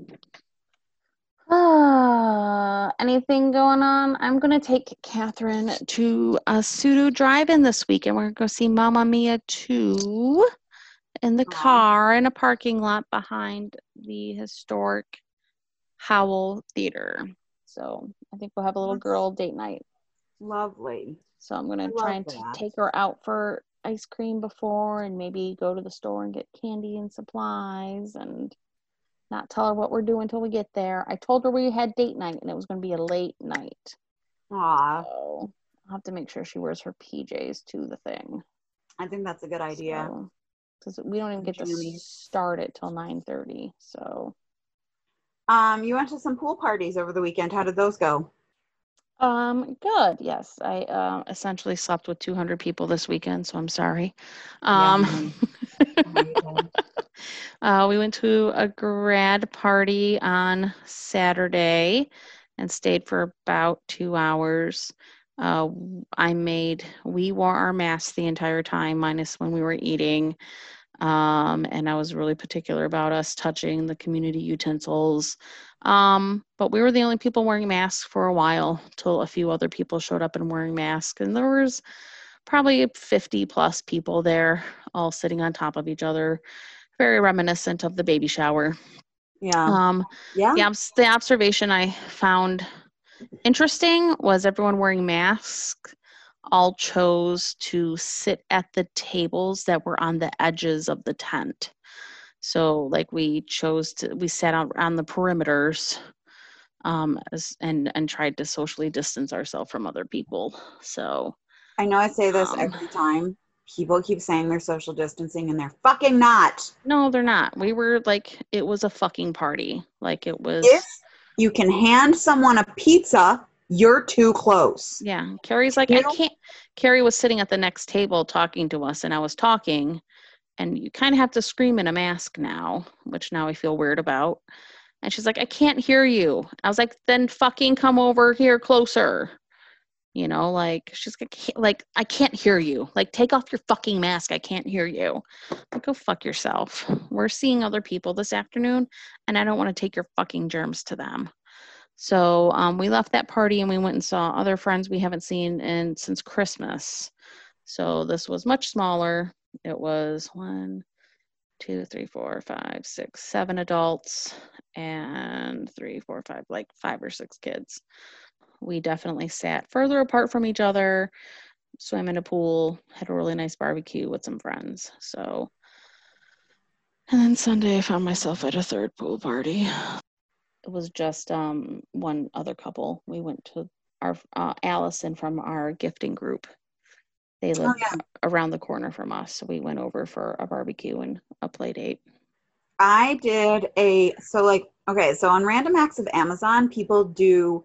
Anything going on? I'm going to take Catherine to a pseudo drive-in this weekend. We're going to go see Mamma Mia 2 in the car in a parking lot behind the historic Howell Theater. So I think we'll have a little girl date night.
Lovely.
So I'm going to try and take her out for ice cream before and maybe go to the store and get candy and supplies and not tell her what we're doing until we get there. I told her we had date night and it was going to be a late night.
Aw.
So I'll have to make sure she wears her PJs to the thing.
I think that's a good idea.
Because we don't even get to start it till 9:30. So.
You went to some pool parties over the weekend. How did those go?
Good. Yes. I essentially slept with 200 people this weekend, so I'm sorry. We went to a grad party on Saturday and stayed for about 2 hours. We wore our masks the entire time, minus when we were eating. And I was really particular about us touching the community utensils. But we were the only people wearing masks for a while till a few other people showed up and wearing masks. And there was probably 50 plus people there, all sitting on top of each other. Very reminiscent of the baby shower.
Yeah.
The observation I found interesting was everyone wearing masks all chose to sit at the tables that were on the edges of the tent. So like we sat out on the perimeters and tried to socially distance ourselves from other people. So
I know I say this every time. People keep saying they're social distancing and they're fucking not.
No, they're not. We were like, it was a fucking party. Like it was.
If you can hand someone a pizza, you're too close.
Yeah. Carrie's like, I can't. Carrie was sitting at the next table talking to us and I was talking, and you kind of have to scream in a mask now, which now I feel weird about. And she's like, I can't hear you. I was like, then fucking come over here closer. You know, like she's like, I can't hear you. Like, take off your fucking mask. I can't hear you. Like, go fuck yourself. We're seeing other people this afternoon, and I don't want to take your fucking germs to them. So we left that party and we went and saw other friends we haven't seen since Christmas. So this was much smaller. It was 1, 2, 3, 4, 5, 6, 7 adults and 3, 4, 5, like 5 or 6 kids. We definitely sat further apart from each other, swam in a pool, had a really nice barbecue with some friends. So, and then Sunday I found myself at a third pool party. It was just one other couple. We went to our Allison from our gifting group. They live around the corner from us. So we went over for a barbecue and a play date.
I did so on Random Acts of Amazon, people do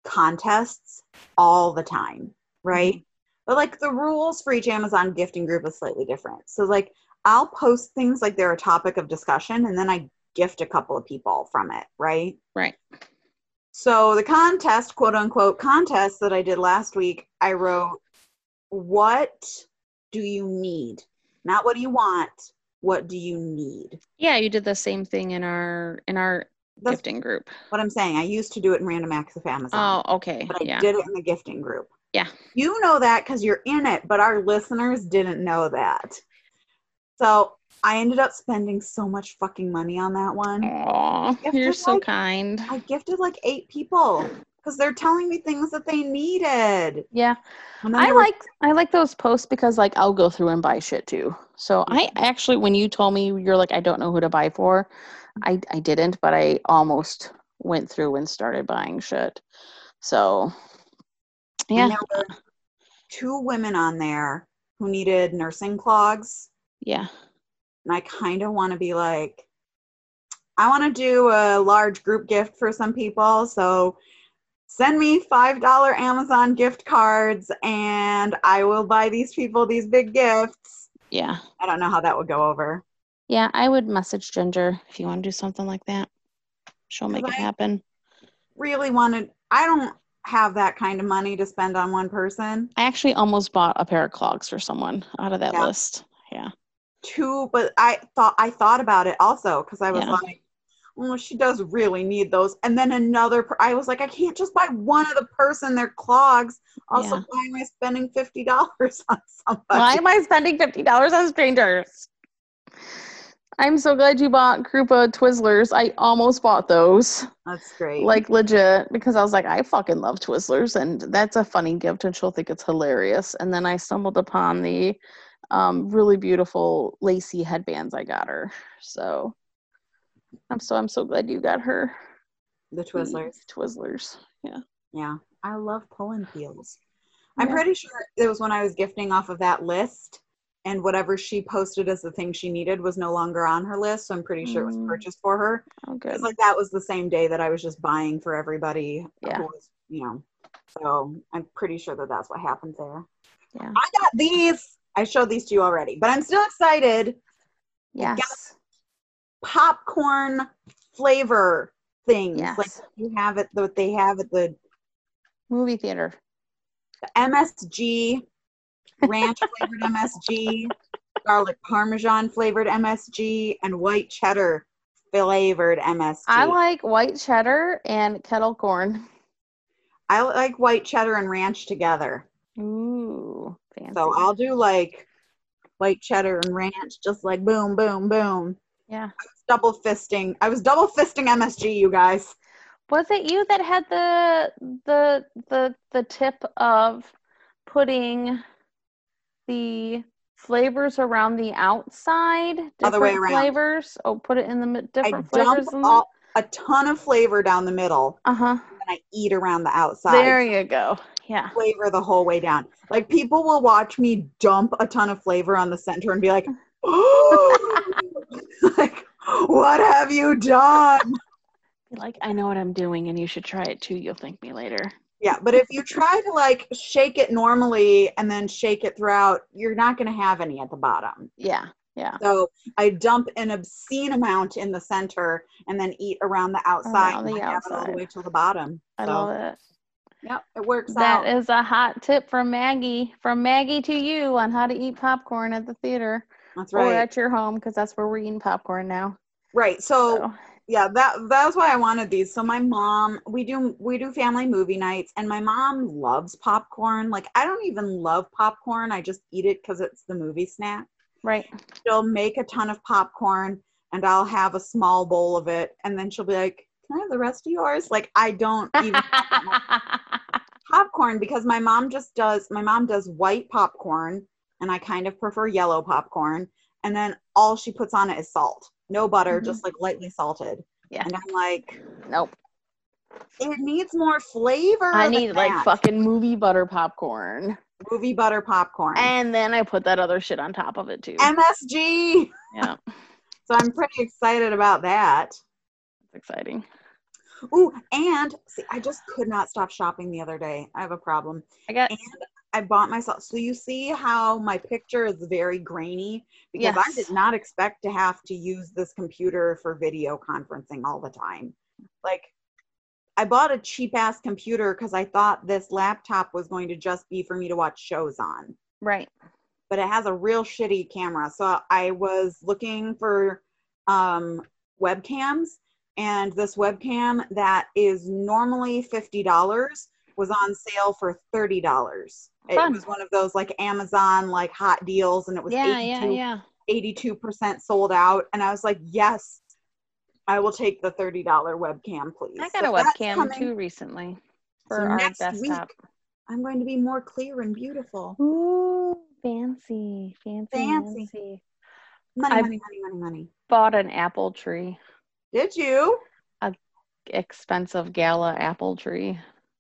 contests all the time, right? But like the rules for each Amazon gifting group is slightly different. So like I'll post things like they're a topic of discussion and then I gift a couple of people from it, right?
Right.
So the contest, quote unquote contest that I did last week, I wrote, what do you need? Not what do you want, what do you need?
Yeah, you did the same thing in our
That's
gifting group.
what I'm saying. I used to do it in Random Acts of Amazon.
Oh, okay.
But I
Yeah.
did it in the gifting group.
Yeah.
You know that because you're in it, but our listeners didn't know that. So I ended up spending so much fucking money on that one.
Aw, you're so kind.
I gifted like 8 people because they're telling me things that they needed.
Yeah.
And then
I like those posts because like I'll go through and buy shit too. So I actually, when you told me you're like, I don't know who to buy for, I didn't, but I almost went through and started buying shit. So yeah.
And there were 2 women on there who needed nursing clogs.
Yeah.
And I kind of want to be like, I want to do a large group gift for some people. So send me $5 Amazon gift cards and I will buy these people these big gifts.
Yeah.
I don't know how that would go over.
Yeah, I would message Ginger if you want to do something like that. She'll make it happen.
I don't have that kind of money to spend on one person.
I actually almost bought a pair of clogs for someone out of that list. Yeah.
2, but I thought about it also because I was like, well, she does really need those. And then I was like, I can't just buy one of the person their clogs. Also, why am I spending $50 on somebody?
Why am I spending $50 on strangers? I'm so glad you bought Krupa Twizzlers. I almost bought those.
That's great.
Like legit, because I was like, I fucking love Twizzlers, and that's a funny gift, and she'll think it's hilarious. And then I stumbled upon the really beautiful lacy headbands I got her. So I'm so glad you got her
the Twizzlers.
Twizzlers. Yeah.
Yeah. I love pull and peels. I'm pretty sure it was when I was gifting off of that list and whatever she posted as the thing she needed was no longer on her list. So I'm pretty sure it was purchased for her.
Oh, good.
Like that was the same day that I was just buying for everybody.
Yeah.
Who was, so I'm pretty sure that that's what happened there.
Yeah.
I got these. I showed these to you already, but I'm still excited.
Yes.
Popcorn flavor things.
Yes.
Like you have it, what they have at the
movie theater.
The MSG, ranch flavored MSG, garlic parmesan flavored MSG, and white cheddar flavored MSG.
I like white cheddar and kettle corn.
I like white cheddar and ranch together.
Ooh, fancy.
So I'll do like white cheddar and ranch, just like boom, boom, boom.
Yeah.
I was double fisting MSG, you guys.
Was it you that had the tip of putting the flavors around the outside?
Other way
Different
around.
Flavors? Oh, put it in the different
I
flavors.
dump a ton of flavor down the middle.
Uh-huh.
And I eat around the outside.
There you go. Yeah.
Flavor the whole way down. Like people will watch me dump a ton of flavor on the center and be like, oh, like, what have you done?
Like, I know what I'm doing and you should try it too. You'll thank me later.
Yeah, but if you try to like shake it normally and then shake it throughout, you're not going to have any at the bottom.
Yeah, yeah.
So I dump an obscene amount in the center and then eat around the outside.
Around the
and I have it all the way till the bottom.
I love it.
Yep, it works
That
out.
is a hot tip from Maggie. From Maggie to you on how to eat popcorn at the theater.
That's right.
Or at your home, because that's where we're eating popcorn now.
Right. So yeah, that's why I wanted these. So my mom, we do family movie nights, and my mom loves popcorn. Like I don't even love popcorn. I just eat it because it's the movie snack.
Right.
She'll make a ton of popcorn, and I'll have a small bowl of it, and then she'll be like, "Can I have the rest of yours?" Like I don't even have that much popcorn because my mom does white popcorn, and I kind of prefer yellow popcorn, and then all she puts on it is salt. No butter, just like lightly salted.
Yeah.
And I'm like,
nope.
It needs more flavor.
I need like fucking movie butter popcorn.
Movie butter popcorn.
And then I put that other shit on top of it too.
MSG.
Yeah.
So I'm pretty excited about that.
It's exciting.
Ooh, and see, I just could not stop shopping the other day. I have a problem.
I got
And I bought myself. So you see how my picture is very grainy because I did
yes.
not expect to have to use this computer for video conferencing all the time. Like I bought a cheap ass computer because I thought this laptop was going to just be for me to watch shows on.
Right.
But it has a real shitty camera. So I was looking for webcams, and this webcam that is normally $50 was on sale for $30. It
Fun.
was one of those like Amazon like hot deals, and it was
Yeah, yeah.
82% sold out. And I was like, yes, I will take the $30 webcam, please.
I got
So
a
that's
webcam
coming.
too recently for
So
our
next week,
desktop.
I'm going to be more clear and beautiful.
Ooh, fancy.
Money,
I-
money.
Bought an apple tree,
Did you?
expensive gala apple tree,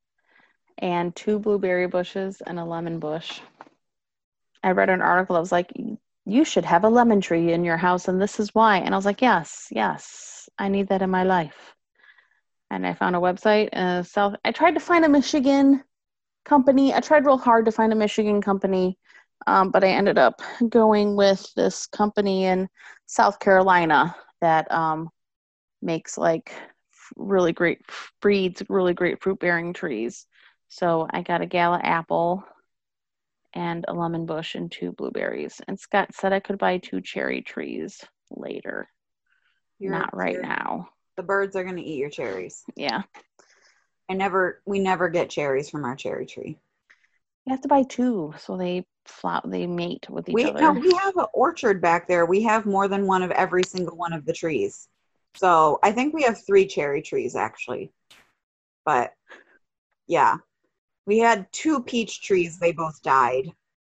and 2 blueberry bushes and a lemon bush. I read an article that was like, you should have a lemon tree in your house, and this is why. And I was like, yes, I need that in my life. And I found a website. I tried to find a Michigan company. I tried real hard to find a Michigan company, but I ended up going with this company in South Carolina that makes like really great breeds, really great fruit bearing trees. So I got a gala apple and a lemon bush and 2 blueberries. And Scott said I could buy 2 cherry trees later. Not right now.
The birds are going to eat your cherries.
Yeah.
We never get cherries from our cherry tree.
You have to buy 2 so they mate with each other.
No, we have an orchard back there. We have more than one of every single one of the trees. So I think we have 3 cherry trees actually. But yeah, we had 2 peach trees. They both died.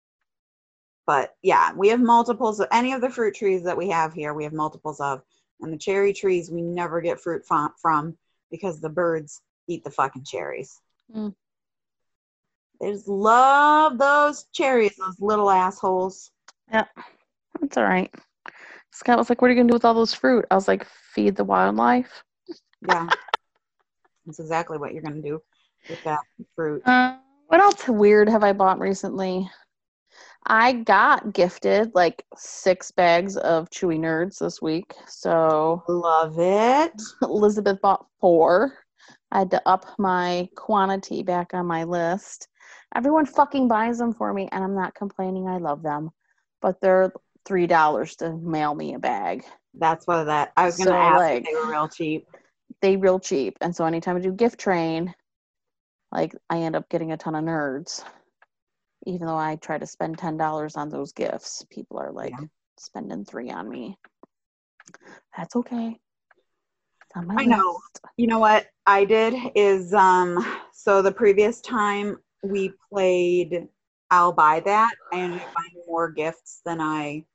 But yeah, we have multiples of any of the fruit trees that we have here. We have multiples of. And the cherry trees, we never get fruit from because the birds eat the fucking cherries.
Mm.
They just love those cherries, those little assholes.
Yeah, that's all right. Scott was like, what are you going to do with all those fruit? I was like, feed the wildlife.
Yeah. That's exactly what you're going to do with that fruit.
What else weird have I bought recently? I got gifted like 6 bags of Chewy Nerds this week. So
Love it.
Elizabeth bought 4. I had to up my quantity back on my list. Everyone fucking buys them for me, and I'm not complaining. I love them. But they're $3 to mail me a bag.
That's what that. I was going to ask if they were real cheap.
They real cheap. And so anytime I do gift train, like I end up getting a ton of nerds. Even though I try to spend $10 on those gifts, people are like spending $3 on me. That's okay. It's on my list.
Know. You know what I did is so the previous time we played I'll Buy That, I ended up buying more gifts than I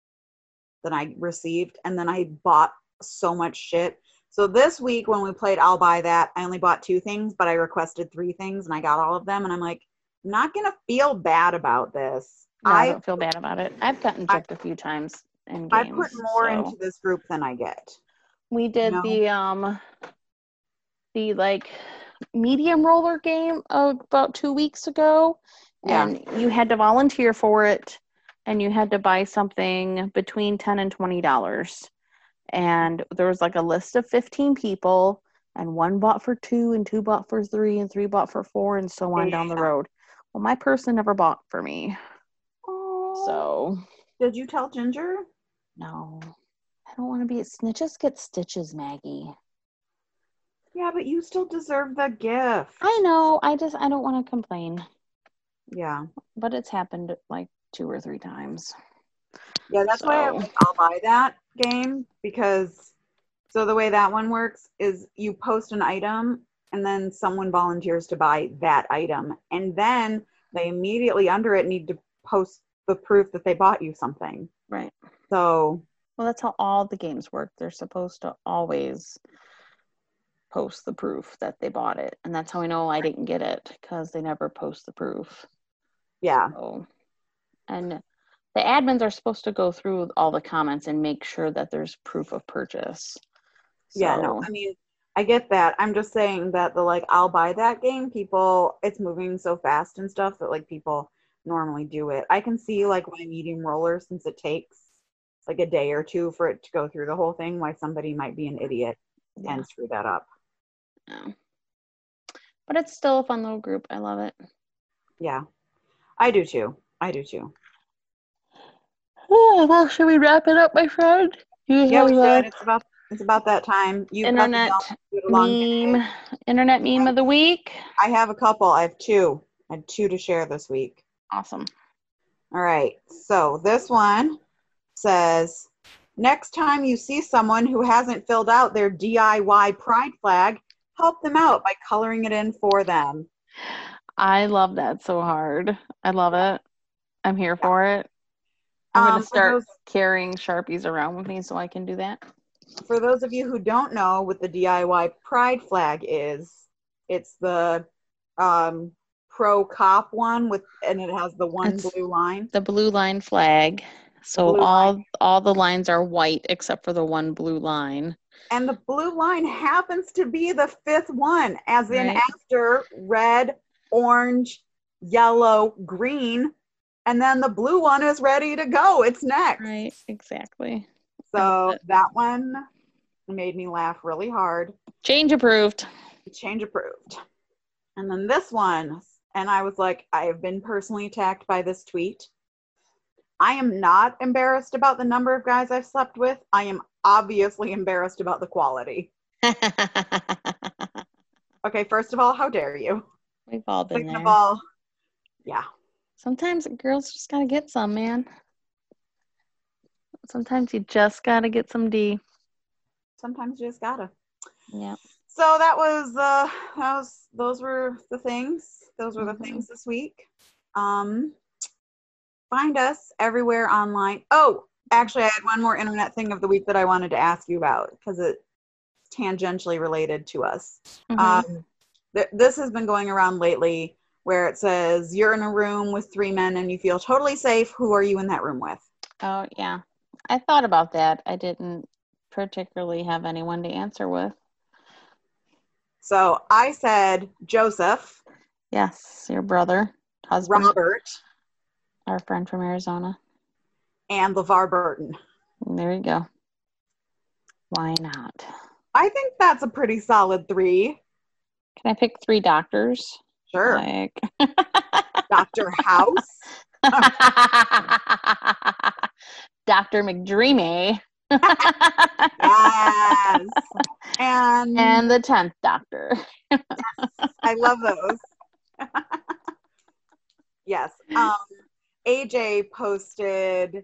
received, and then I bought so much shit. So this week when we played I'll Buy That, I only bought 2 things, but I requested 3 things and I got all of them, and I'm like, I'm not gonna feel bad about this.
No, I don't feel bad about it. I've gotten tricked a few times in games.
I put more into this group than I get.
We did the like medium roller game about 2 weeks ago, and you had to volunteer for it, and you had to buy something between $10 and $20. And there was like a list of 15 people, and 1 bought for 2, and 2 bought for 3, and 3 bought for 4, and so on down the road. Well, my person never bought for me.
Oh.
So.
Did you tell Ginger?
No. I don't want to be snitches get stitches, Maggie.
Yeah, but you still deserve the gift.
I know. I don't want to complain.
Yeah.
But it's happened like 2 or 3 times.
Yeah, that's why I'll buy that game, because so the way that one works is you post an item and then someone volunteers to buy that item, and then they immediately under it need to post the proof that they bought you something.
Right.
So.
Well, that's how all the games work. They're supposed to always post the proof that they bought it. And that's how I know I didn't get it, because they never post the proof.
Yeah.
So, and the admins are supposed to go through all the comments and make sure that there's proof of purchase. So,
yeah, no, I mean, I get that. I'm just saying that the like I'll buy that game, people, it's moving so fast and stuff that like people normally do it. I can see like why medium roller, since it takes like a day or two for it to go through the whole thing, why somebody might be an idiot and screw that up.
No. But it's still a fun little group. I love it.
Yeah. I do too. I do too.
Oh, well, should we wrap it up, my friend?
Yeah, we should. It's about that time. You've got
Internet
the long
meme.
day.
Internet meme of the week.
I have a couple. I have two. I had two to share this week.
Awesome.
All right. So this one says, next time you see someone who hasn't filled out their DIY pride flag, help them out by coloring it in for them.
I love that so hard. I love it. I'm here for it. I'm going to start carrying Sharpies around with me so I can do that.
For those of you who don't know what the DIY pride flag is, it's the pro cop one and it has the blue line.
The blue line flag. So all the lines are white except for the one blue line.
And the blue line happens to be the fifth one, as in after red, orange, yellow, green, and then the blue one is ready to go. It's next.
Right, exactly.
So that one made me laugh really hard.
Change approved.
Change approved. And then this one, and I was like, I have been personally attacked by this tweet. I am not embarrassed about the number of guys I've slept with. I am obviously embarrassed about the quality. Okay, first of all, how dare you?
We've all been
Second
there.
of all, yeah.
Sometimes girls just gotta get some, man. Sometimes you just gotta get some D.
Sometimes you just gotta.
Yeah.
So those were the things. Those were the things this week. Find us everywhere online. Oh, actually, I had one more internet thing of the week that I wanted to ask you about because it's tangentially related to us. This has been going around lately where it says you're in a room with three men and you feel totally safe. Who are you in that room with?
Oh, yeah. I thought about that. I didn't particularly have anyone to answer with.
So I said Joseph.
Yes, your brother, husband.
Robert.
Our friend from Arizona.
And LeVar Burton.
There you go. Why not?
I think that's a pretty solid 3.
Can I pick 3 doctors?
Sure.
Like
Dr. House.
Dr. McDreamy.
Yes. And
the 10th doctor.
Yes, I love those. Yes. AJ posted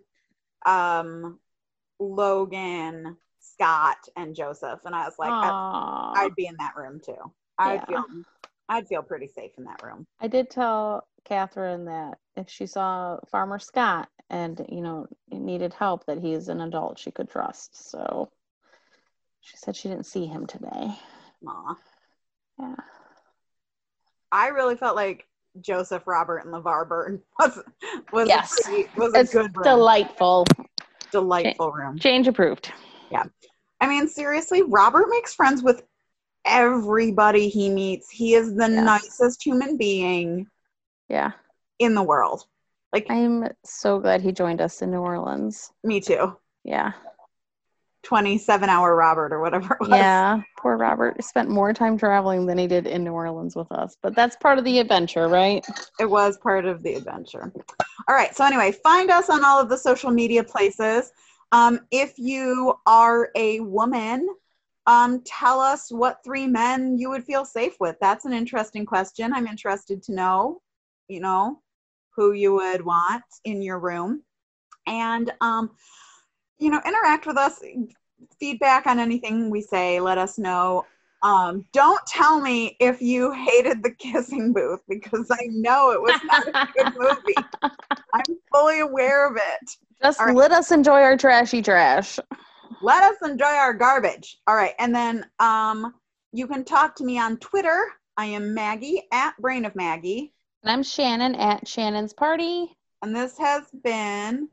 Logan, Scott, and Joseph, and I was like, I'd be in that room too. I'd feel pretty safe in that room.
I did tell Catherine that if she saw Farmer Scott and needed help, that he is an adult she could trust. So she said she didn't see him today.
Aw.
Yeah.
I really felt like Joseph, Robert, and LeVar Burton was
yes.
a good room. Delightful room.
Change approved.
Yeah. I mean, seriously, Robert makes friends with everybody he meets. He is the nicest human being in the world. Like,
I'm so glad he joined us in New Orleans.
Me too.
Yeah.
27-hour Robert or whatever it was.
Yeah, poor Robert spent more time traveling than he did in New Orleans with us. But that's part of the adventure, right?
It was part of the adventure. All right. So anyway, find us on all of the social media places. If you are a woman, tell us what 3 men you would feel safe with. That's an interesting question. I'm interested to know, who you would want in your room. And, interact with us, feedback on anything we say, let us know. Don't tell me if you hated The Kissing Booth, because I know it was not a good movie. I'm fully aware of it.
Just let us enjoy our trashy trash.
Let us enjoy our garbage. All right. And then you can talk to me on Twitter. I am Maggie at Brain of Maggie.
And I'm Shannon at Shannon's Party.
And this has been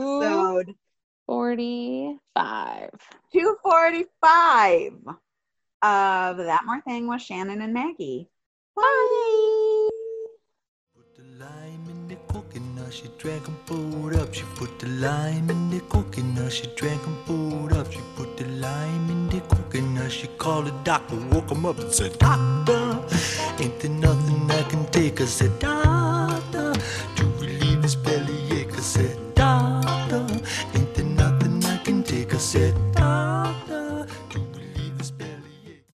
episode
245.
245. of That More Thing with Shannon and Maggie.
Bye.
Put the lime in the coconut, she drank and pulled up. She put the lime in the coconut, she drank and pulled up. She put the lime in the coconut, she called the doctor, woke him up and said, Doctor, ain't there nothing I can take? I said, Doctor, to relieve this bellyache. I said, Doctor, ain't there nothing I can take? I said,